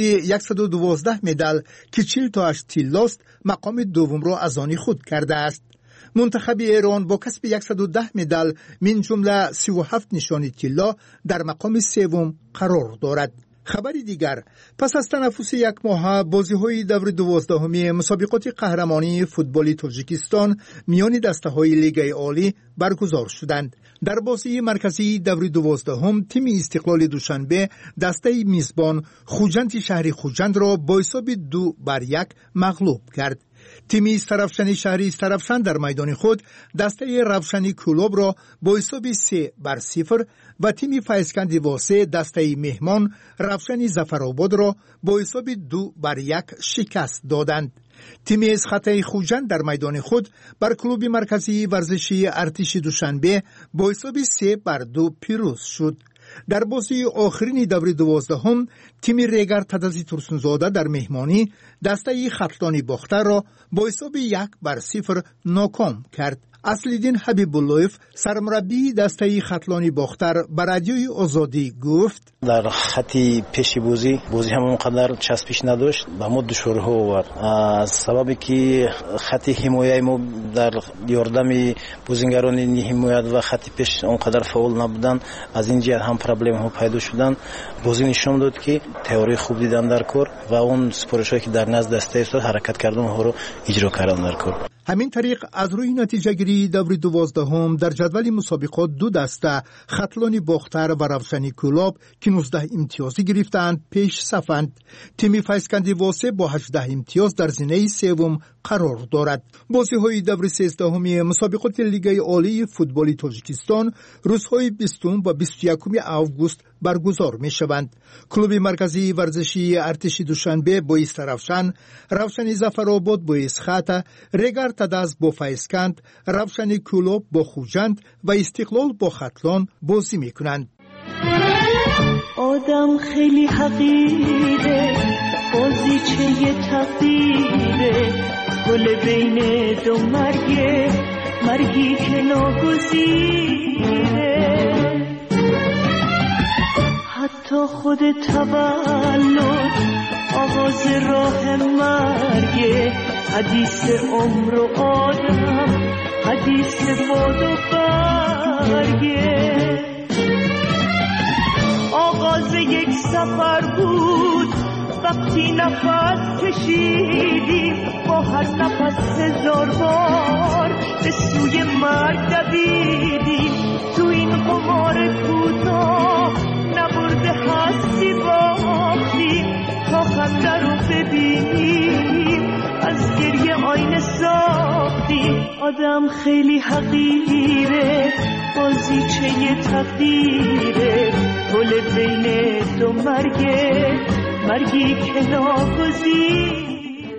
112 مدال که 40 تاش طلاست مقام دوم را از آن خود کرده است. منتخب ایران با کسب 110 مدال من جمله 37 نشان طلا در مقام سوم قرار دارد. خبری دیگر، پس از تنفس یک ماه بازی‌های دور 12 مسابقات قهرمانی فوتبال تاجیکستان میان دسته‌های لیگ عالی برگزار شدند. در بازی مرکزی دور 12 تیم استقلال دوشنبه دسته میزبان خوجند شهر خوجند را با حساب 2-1 مغلوب کرد. تیم استرفشن شهری استرفشن در میدان خود دسته روشنی کلوب را با حساب 3-0 و تیم فیضکند واسه دسته مهمان روشنی ظفرآباد را با حساب 2-1 شکست دادند. تیم اسخط خوجند در میدان خود بر کلوب مرکزی ورزشی ارتش دوشنبه با حساب 3-2 پیروز شد. در بازی آخرین دور 12 تیم ریگر تدزی ترسونزاده در مهمانی دسته خطلانی باختر را با حساب 1-0 ناکام کرد. اصلیدین حبیب اللهیف سرمربی دسته خطلانی باختر به رادیوی آزادی گفت در خطی پیشی بازی همون قدر چسبش نداشت و ما دشوارها آورد. سببی که خطی حمایه ما در یاردم بازیگران حمایت و خطی پیش اونقدر فعال نبودن، از این جهت هم پرابلم ها پیدا شدن. بازی نشون داد که تئوری خوب دیدن در کار و اون سپارشایی که در نزد دسته است حرکت کردن ها رو اجرا کردن در کار. همین طریق از روی نتیجه گیری دور 12 در جدول مسابقات دو دسته خطلانی باختر و روشنی کلاب که 19 امتیازی گرفتند پیش صفند. تیم فیضکند واسه با 18 امتیاز در زینه سوم قرار دارد. بازی‌های دور 13 مسابقات لیگ عالی فوتبال تاجیکستان روزهای 20 و 21 آگوست برگزار می‌شوند. کلوب مرکزی ورزشی ارتش دوشنبه با استرفشن، روشنی ظفرآباد با اسخط، ریگر تدز با فیضکند، روشنی کلوب با خوجند و استقلال با خطلان بازی می‌کنند. آدم خیلی حقیره، بازی چه یه تقدیره، گل بین دو مرگی که ناگزیره. حتی خود تولد آغاز راه مرگه، حدیث عمر و آدم، حدیث باد و برگه. آغاز یک سفر بود وقتی نفس کشیدیم، با هر نفس 1000 بار به سوی مرگ دویدیم. تو این قمار کوتاه نبرده هستی باختیم، تا خنده رو ببینیم از گریه آینه ساختیم. آدم خیلی حقیره، بازی چه یه تقدیره، گل بین دو مرگی که ناگزیره.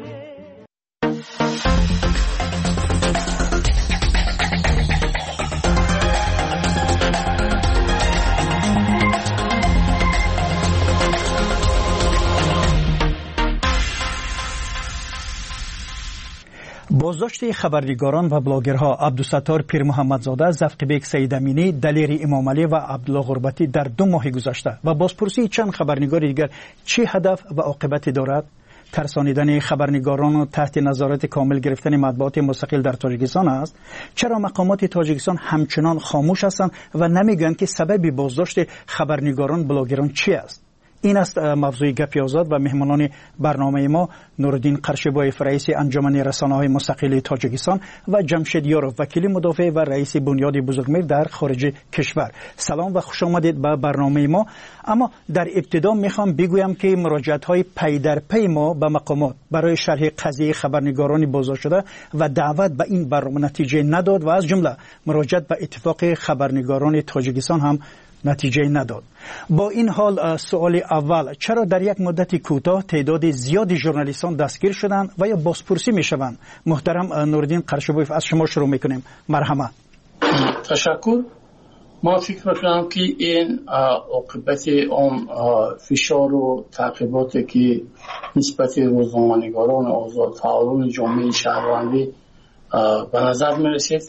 بازداشت خبرنگاران و بلاگرها عبدالستار پیر محمدزاده، زفقبیک سید امینی، دلیر امام علی و عبدالله غربتی در 2 ماه گذشته و بازپرسی چند خبرنگار دیگر چه هدف و عاقبتی دارد؟ ترسانیدن خبرنگاران و تحت نظارت کامل گرفتن مطبوعات مستقل در تاجیکستان است؟ چرا مقامات تاجیکستان همچنان خاموش هستند و نمیگویند که سبب بازداشت خبرنگاران بلاگران چی است؟ این است موضوع گپی آزاد و مهمانان برنامه ما نورالدین قرشبایف رئیس انجمن رسانه‌های مستقل تاجیکستان و جمشید یاروف وکیل مدافع و رئیس بنیاد بزرگمیر در خارج کشور. سلام و خوش آمدید به برنامه ما. اما در ابتدا میخوام بگویم که مراجعت‌های پی در پی ما به مقامات برای شرح قضیه خبرنگاران بازداشت شده و دعوت به این برنامه نتیجه نداد و از جمله مراجعت به اتفاق خبرنگاران تاجیکستان هم نتیجه نداد. با این حال سوال اول، چرا در یک مدت کوتاه تعداد زیادی ژورنالیستان دستگیر شدند و یا بازپرسی میشوند؟ محترم نورالدین قرشبایف از شما شروع میکنیم. مرحمت. تشکر. ما فکر میکنم که این عاقبت اون فشار و تعقیباتی که نسبت روزنامه‌نگاران آزاد فعالان جامعه شهروندی به نظر میرسید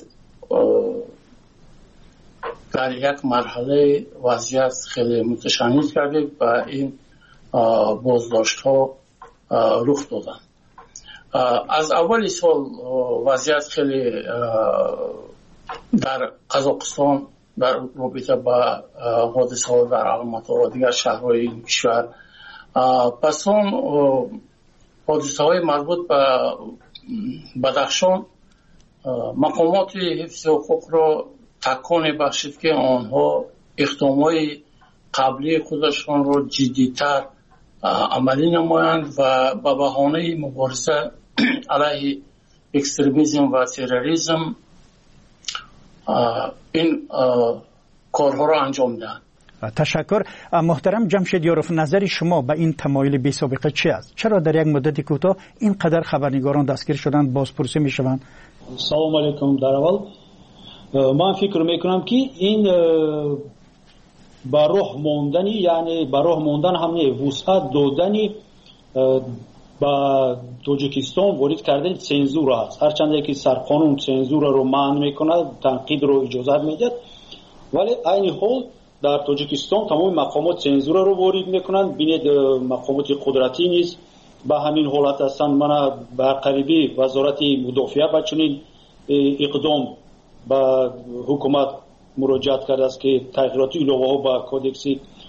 در یک مرحله وضعیت خیلی متشنج کرده و این بازداشت ها رخ دادن. از اول سال وضعیت خیلی در قزاقستان در رابطه با حادثه ها در الماتا و دیگر شهرهای این کشور، پس اون حادثه های مربوط به بدخشان مقامات حفظ حقوق را تکان بخشید که آنها اقدامات قبلی خودشان را جدیتر عملی نمایند و به بهانه مبارزه علیه اکستریمیسم و تروریسم این کارها را انجام دهند. تشکر. محترم جمشید یاروف، نظر شما به این تمایل بی سابقه چی است؟ چرا در یک مدت کوتاه اینقدر خبرنگاران دستگیر شدند، بازپرسی میشوند؟ سلام علیکم. در اول من فکر میکنم که این با راه موندنی، یعنی با راه موندن همه وسعت دادنی با تاجیکستان وارد کردن سنزور است. هرچند که سرقانون سنزور رو منع میکنه، تنقید رو اجازه میده، ولی این حال در تاجیکستان تمام مقامات سنزور رو وارد میکنن. بینید مقامات قدرتی نیست به همین حالت هستند. من به قریبی وزارت مدافعه با چنین اقدام با حکومت مراجعت کرده است که تغییرات ایلاوه ها با کودکس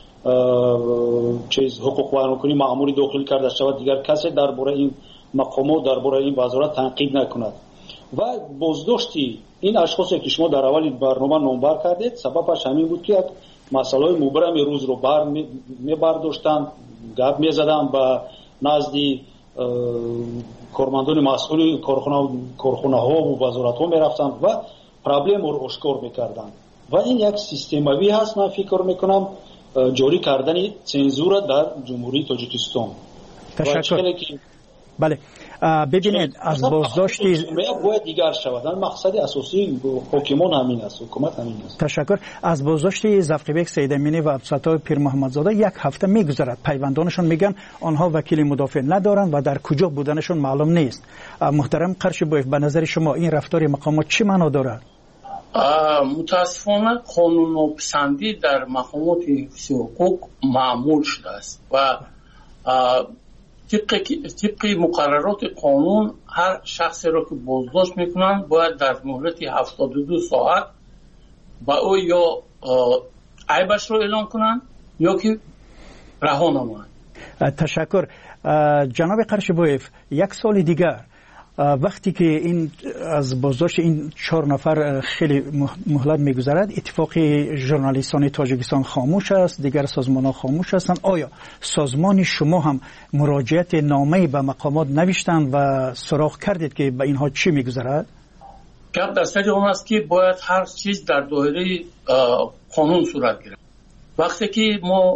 حقوق بیانکنی مأموری داخل کرده شود، دیگر کسی درباره این مقامات درباره این وزارت تنقید نکند. و بازداشتی این اشخاصی که شما در اول برنامه نامبر کردید سببش همین بود که مسائل مبرم روز رو میبرداشتند، گپ میزدند با نزدی کارمندان مسئول کارخانه ها و وزارت ها میرفتند و پرابلم رو آشکار میکردند. و این یک سیستماوی هست. من فکر میکنم جاری کردن سنزور در جمهوری تاجیکستان. تشکر. بله ببینید از بازداشتی باید دیگر شود. مقصد اساسی حکومت همین است، حکومت همین است. تشکر. از بازداشتی زفقیبک سیدامینی و عبدالستار پیر محمدزاده یک هفته میگذرد. پیوندانشون میگن آنها وکیل مدافع ندارند و در کجا بودنشون معلوم نیست. محترم قرشبایف، به نظر شما این رفتار مقامات چی معنا دارد؟ متاسفانه قانون پسندی در مقامات حفظ حقوق معمول شده است و طبق مقررات قانون هر شخصی را که بازداشت میکنن باید در مهلت 72 ساعت با او یا عیبش رو اعلام کنن یا که رها نمایند. تشکر. جناب قرشبایف، یک سال دیگر وقتی که این از بازداشت این 4 نفر خیلی مهلت میگذرد، اتفاق ژورنالیستان تاجیکستان خاموش است، دیگر سازمان‌ها خاموش هستند. آیا سازمان شما هم مراجعت نامه‌ای به مقامات نوشتند و سراغ کردید که به اینها چی میگذرد؟ گپ در سر اون است که باید هر چیز در دایره قانون صورت گیرد. وقتی که ما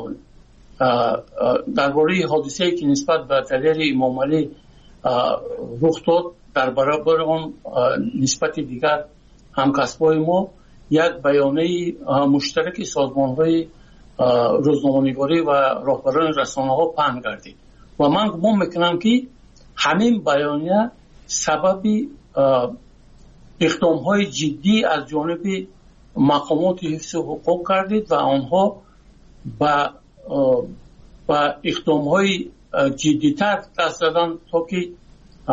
درباره حادثه‌ای که نسبت به تحریر امام علی رخ داد در برابر آن نسبت دیگر همکسبای ما یک بیانیه مشترک سازمان‌های روزنامه‌نگاری و راهبران رسانه‌ها پهن گردید و من گمان میکنم که همین بیانیه سبب اقدام‌های جدی از جانب مقامات حفظ حقوق گردید و آنها با اقدام‌های جدی‌تر دست زدن تا که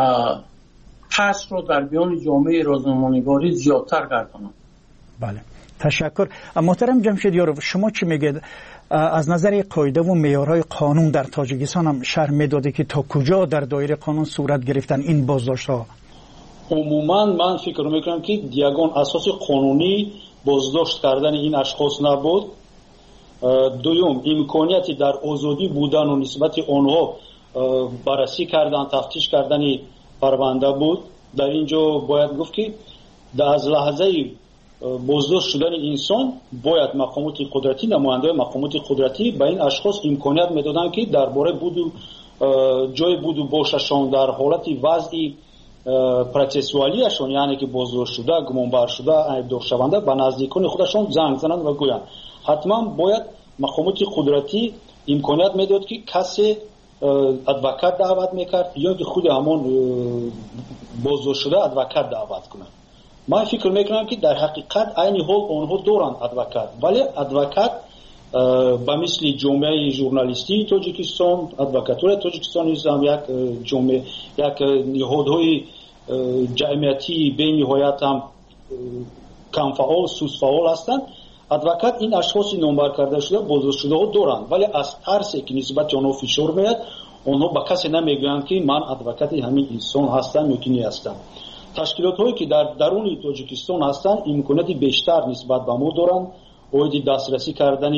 ترس رو در میان جامعه روزنامه‌نگاری زیادتر گردانند. بله تشکر. محترم جمشید یاروف، شما چی میگید از نظر قاعده و معیارهای قانون در تاجیکستان هم شرح میداده که تا کجا در دایره قانون صورت گرفتن این بازداشت‌ها؟ عموما من فکر میکنم که یگان اساس قانونی بازداشت کردن این اشخاص نبود. دوم، امکانیتی در آزادی بودن و نسبت آنها بررسی کردن، تفتیش کردن پرونده بود. در اینجا باید گفت که از لحظه بازداشت شدن انسان باید مقامات قدرتی، نماینده مقامات قدرتی به این اشخاص امکانیت میدادن که درباره جای بود و باششان در حالت وضعی پروسسوالیشون، یعنی که بازداشت شده، گمانبر شده، ایبدار شونده، به نزدیکان خودشان زنگ زنند و گویند. حتما باید مقامات قدرتی امکانیت میداد که کسی ادوکات دعوت میکرد یا که خود همون بازداشت شده ادوکات دعوت کنند. من فکر میکنم که در حقیقت این حال آنها دارند ادوکات، ولی ادوکات به مثل جامعه ژورنالیستی تاجیکستان، ادوکاتور تاجیکستان هم یک جامعه، یک نهادهای جمعیتی به نهایت هم کم فعال، سوس فعال هستند. ادوکات این اشخاص نامبر کرده شده بازداشت شده ها دارند، ولی از ترسی که نسبت آنها فشار میاد آنها به کسی نمیگویند که من ادوکات همین انسان هستم یا که نیستم. تشکیلات هایی که در درون تاجیکستان هستند امکانات بیشتر نسبت به ما دارند. اوید دسترسی کردن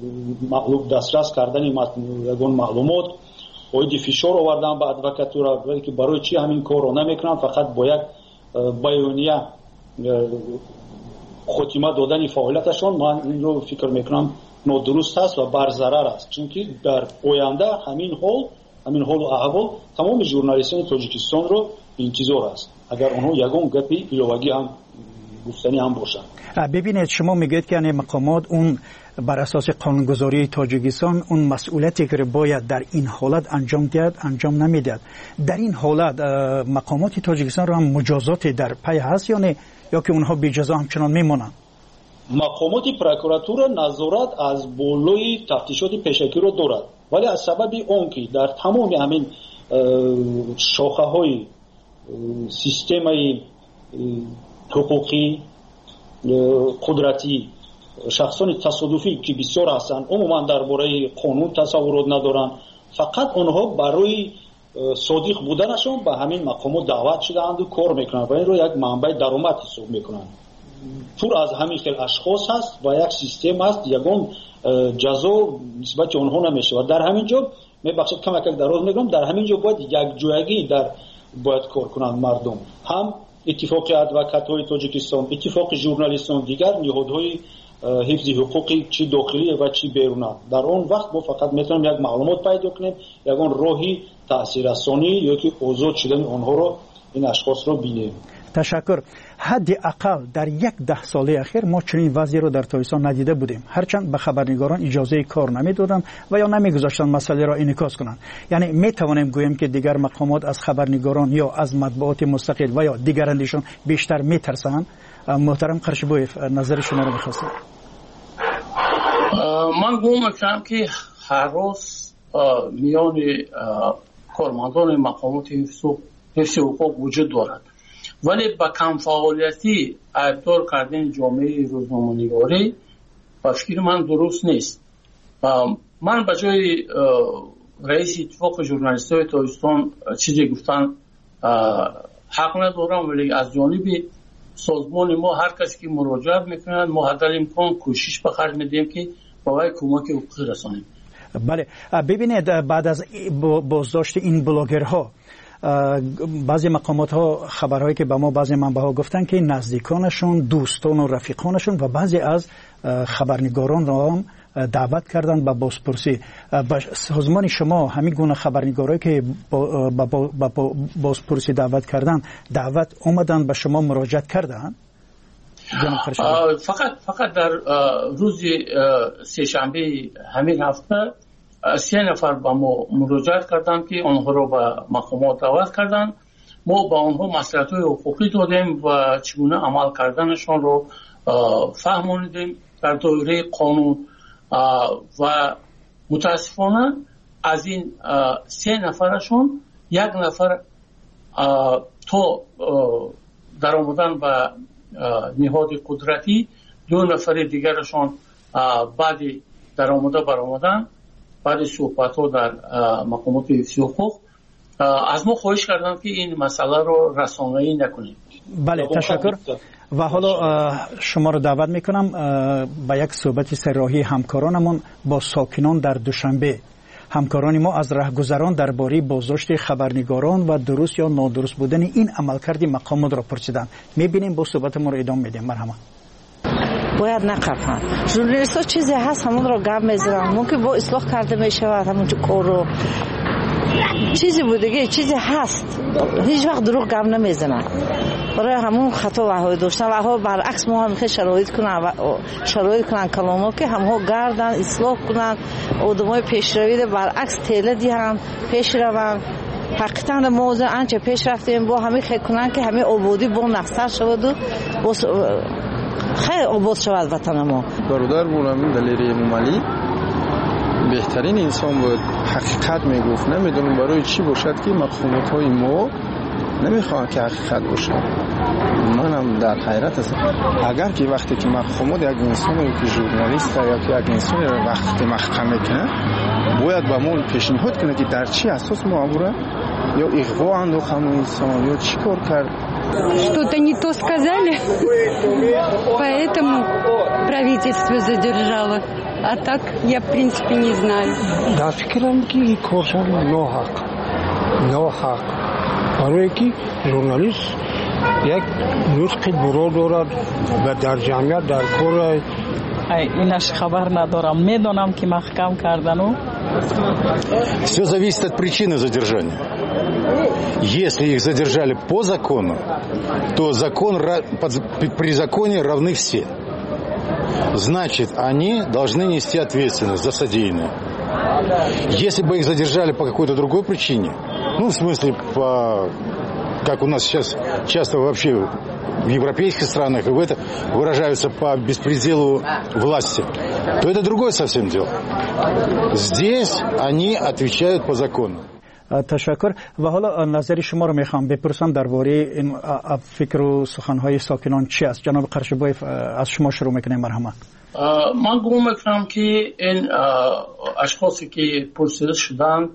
یگان معلومات، اوید فشار آوردن به ادوکاتورا، ولی که برای چی همین کار رو نمیکنن، فقط با یک بیانیه خاتمه دادن فعالیتشون. من این رو فکر میکنم نادرست است و بر ضرر است، چون که در آینده همین حال و احوال تمام ژورنالیستان تاجیکستان رو انتظار است اگر اونها یگان گپی ایلواگی هم گفتنی هم باشن. ببینید شما میگید که یعنی مقامات اون بر اساس قانونگذاری تاجیکستان اون مسئولیتی که باید در این حالت انجام دهد انجام نمیدهد. در این حالت مقامات تاجیکستان رو هم مجازاتی در پی هست یا نه، یا که اونها بی جزا همچنان میمونن؟ مقامات پروکراتور نظارت از بالای تفتیشات پیشکی رو دارد، ولی از سبب اون که در تمام همین شاخه های سیستم حقوقی قدرتی شخصان تصادفی که بسیار هستند عموما درباره قانون تصورات ندارند، فقط آنها برای صادق بودنشون به همین مقامات دعوت شدند و کار میکنند و این رو یک منبع درآمد حساب میکنند. پر از همین خیل اشخاص هست و یک سیستم هست، یگان جزا نسبت آنها نمیشه. و در همین جا میبخشید کمک دراز میگم، در همین جا باید یک جایگی باید کار کنند مردم، هم اتفاق ادوکات‌های تاجیکستان، اتفاق ژورنالیستان، دیگر نهادهای حفظ حقوقی چی داخلی و چی بیرونی. در اون وقت ما فقط میتونیم یک معلومات پیدا کنیم، یگان راهی تاثیررسانی یا که آزاد شدن آنها رو، این اشخاص رو بینیم. تشکر. حداقل در 10 سال اخیر ما چنین وضعی رو در تاجیکستان ندیده بودیم، هرچند به خبرنگاران اجازه کار نمیدادند و یا نمیگذاشتن مسئله را انعکاس کنند. یعنی میتوانیم گوییم که دیگر مقامات از خبرنگاران یا از مطبوعات مستقل و یا دیگر اندیشان بیشتر میترسند. محترم قرشبویف نظر شما رو میخواستم. من گمان میکنم که هر روز میان کارمندان مقامات حفظ حقوق وجود دارد، ولی با کم فعالیتی ایبدار کردن جامعه روزنامه‌نگاری با فکر من درست نیست. من به جای رئیس اتفاق ژورنالیست‌های تاجیکستان چیزی گفتن حق ندارم، ولی از جانب سازمان ما هر کسی که مراجعه میکنن ما حد الامکان کوشش به خرج میدیم که برای کمک حقوقی رسانیم. بله ببینید، بعد از بازداشت این بلاگرها بعضی مقامات ها خبرهایی که به ما بعضی منبع ها گفتن که نزدیکانشون، دوستان و رفیقانشون و بعضی از خبرنگاران را هم دعوت کردن به بازپرسی. به سازمان شما همین گونه خبرنگارایی که با بازپرسی دعوت کردن دعوت اومدن به شما مراجعت کردن؟ فقط در روز سه‌شنبه همین هفته 3 نفر با ما مراجعت کردن که آنها رو به مقامات دعوت کردن. ما با آنها مصلحت‌های حقوقی دادیم و چگونه عمل کردنشان رو فهموندیم در دایره قانون و متاسفانه از این 3 نفرشون 1 نفر تا در آمدن به نهاد قدرتی دو نفر دیگرشان بعد در آمده برآمدن، بعد صحبت ها در مقامات حفظی حقوق از ما خواهش کردن که این مسئله رو رسانه‌ای نکنیم. بله تشکر. و حالا شما رو دعوت میکنم به یک صحبت سراحی همکارانمون با ساکنان در دوشنبه. همکاران ما از رهگذران درباره بازداشت خبرنگاران و درست یا نادرست بودن این عملکرد مقامات را پرسیدن. میبینیم با صحبت ما رو ادامه میدیم. مرحبا. باید نقفن. ژورنالیست ها چیزی هست همون رو گم میذارن، ممکن با اصلاح کرده میشود همونجا کارو چیزی بوده، چیزی هست، هیچ وقت دروغ گم نمیزنن. برای همون خطا وحای داشتن و ها برعکس ما هم خیلی شرایط کنن کلامو که همها گردن اصلاح کنن، آدمای پیشروی برعکس تیله دیهن پیش روان. حقیقتا ما آنچه پیش رفتیم با همه خیلی کنن که همه آبادی با نقصر شود و خیلی آباد شود وطن ما. برادر مولامین دلیری مومالی بهترین انسان بود، حقیقت میگفت. نمیدونم برای چی باشد که مقامات های ما نمیخوان که حقیقت باشه. منم در حیرت هستم. اگر که وقتی که مقامات یک انسانی که ژورنالیست یا که یک انسانی رو وقتی محکمه کنه باید با ما پیشنهاد کنه که در چی اساس معامله یا اغوا انداخت همون انسان یا چی کار کرد. Что-то не то сказали, поэтому правительство задержало. А так я, в принципе, не знаю. Да, фикрам ки коршан ноҳақ. барое ки журналист як нутқи буро дорад ва дар ҷамъият дар кор инаш хабар надорам. Медонам ки маҳкам кардану. Все зависит от причины задержания. Если их задержали по закону, то при законе равны все. Значит, они должны нести ответственность за содеянное. Если бы их задержали по какой-то другой причине, в смысле, как у нас сейчас часто вообще в европейских странах и в это выражаются по беспределу власти, то это другое совсем дело. Здесь они отвечают по закону. تشکر. و حالا نظر شما رو میخوام بپرسم درباره این فکر و سخنهای ساکنان چی است. جناب قرشبایف از شما شروع میکنیم. مرحبا. من گمان میکنم که این اشخاصی که پرسیده شدن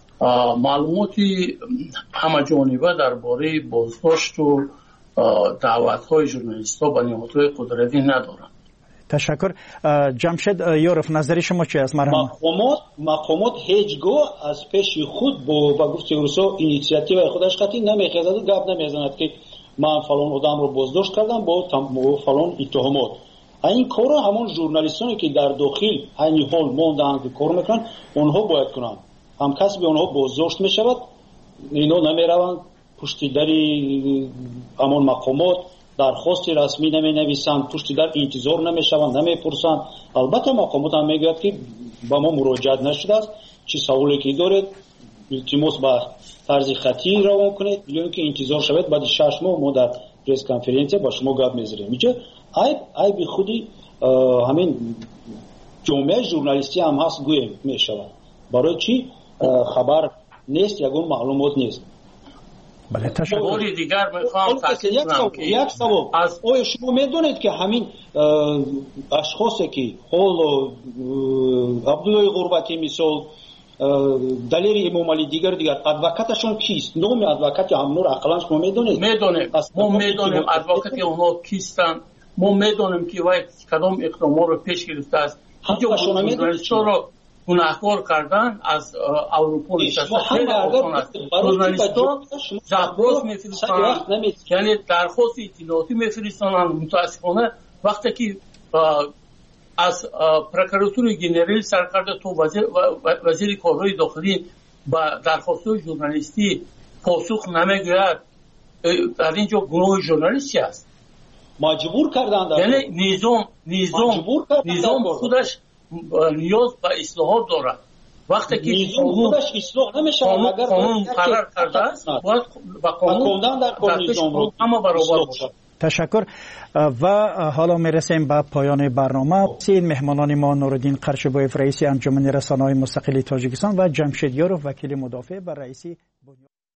معلوماتی همه جانبه درباره بازداشت و دعوت‌های ژورنالیست‌ها به نهادهای قدرتی ندارند. تشکر. جمشید یورف نظر شما چی است؟ مقامات هیچگاه از پیش خود با گفته روسا اینیشیاتیو خودش قطعی نمیخواد و گپ نمیزند که من فلان آدم رو بازداشت کردم با فلان اتهامات. این کارا همون ژورنالیستانی که در داخل این حال موندن که کار میکنن اونها باید کنن. هم کسی به اونها بازداشت میشود، اینا نمیروند پشت دری همون مقامات درخواست رسمی نمی نویسند، پشت در انتظار نمیشوند، نمیپرسند. البته مقامات هم میگوید که با ما مراجعت نشده است، چی سوالی که دارید التماس با طرز خطی روان کنید یا اینکه انتظار شود بعد 6 ماه ما در پرس کنفرانس با شما گپ میذاریم. اینجا ای به خودی همین جامعه ژورنالیستی هم هست گویم میشود. برای چی خبر نیست، یگون معلومات نیست. بله تشکر. باری دیگر میخوام تاکید کنم که یک سوال آیا شما میدونید که همین اشخاصی که حال عبدالله غربتی مثال دلیری امامعلی دیگر ادوکاتشون کیست؟ نام ادوکات هم نور اقلانش ما میدونید؟ ما میدونیم ادوکات اونها کیستن، ما میدونیم که وای کدام اقدامات رو پیش گرفته است. اینجا ژورنالیست‌ها رو گناهکار کردن از اروپا نشسته خیلی آسان است. ژورنالیست‌ها زبراز میفرستند، یعنی درخواست اطلاعاتی میفرستند. متاسفانه وقتی که از پروکراتور جنرال سرکرده تو وزیر کارهای داخلی با درخواست‌های ژورنالیستی پاسخ نمیگوید، در اینجا گناه ژورنالیستی است. مجبور کردند، یعنی نظام خودش نیاز به اصلاحات دارد. وقتی که نظام خودش اصلاح نمیشه اگر قانون قرار کرده است باید با قانون در نظام رو اما برابر باشد. تشکر. و حالا میرسیم به پایان برنامه. این مهمانان ما نورالدین قرشبایف رئیس انجمن رسانه‌های مستقل تاجیکستان و جمشید یورف وکیل مدافع بر رئیسی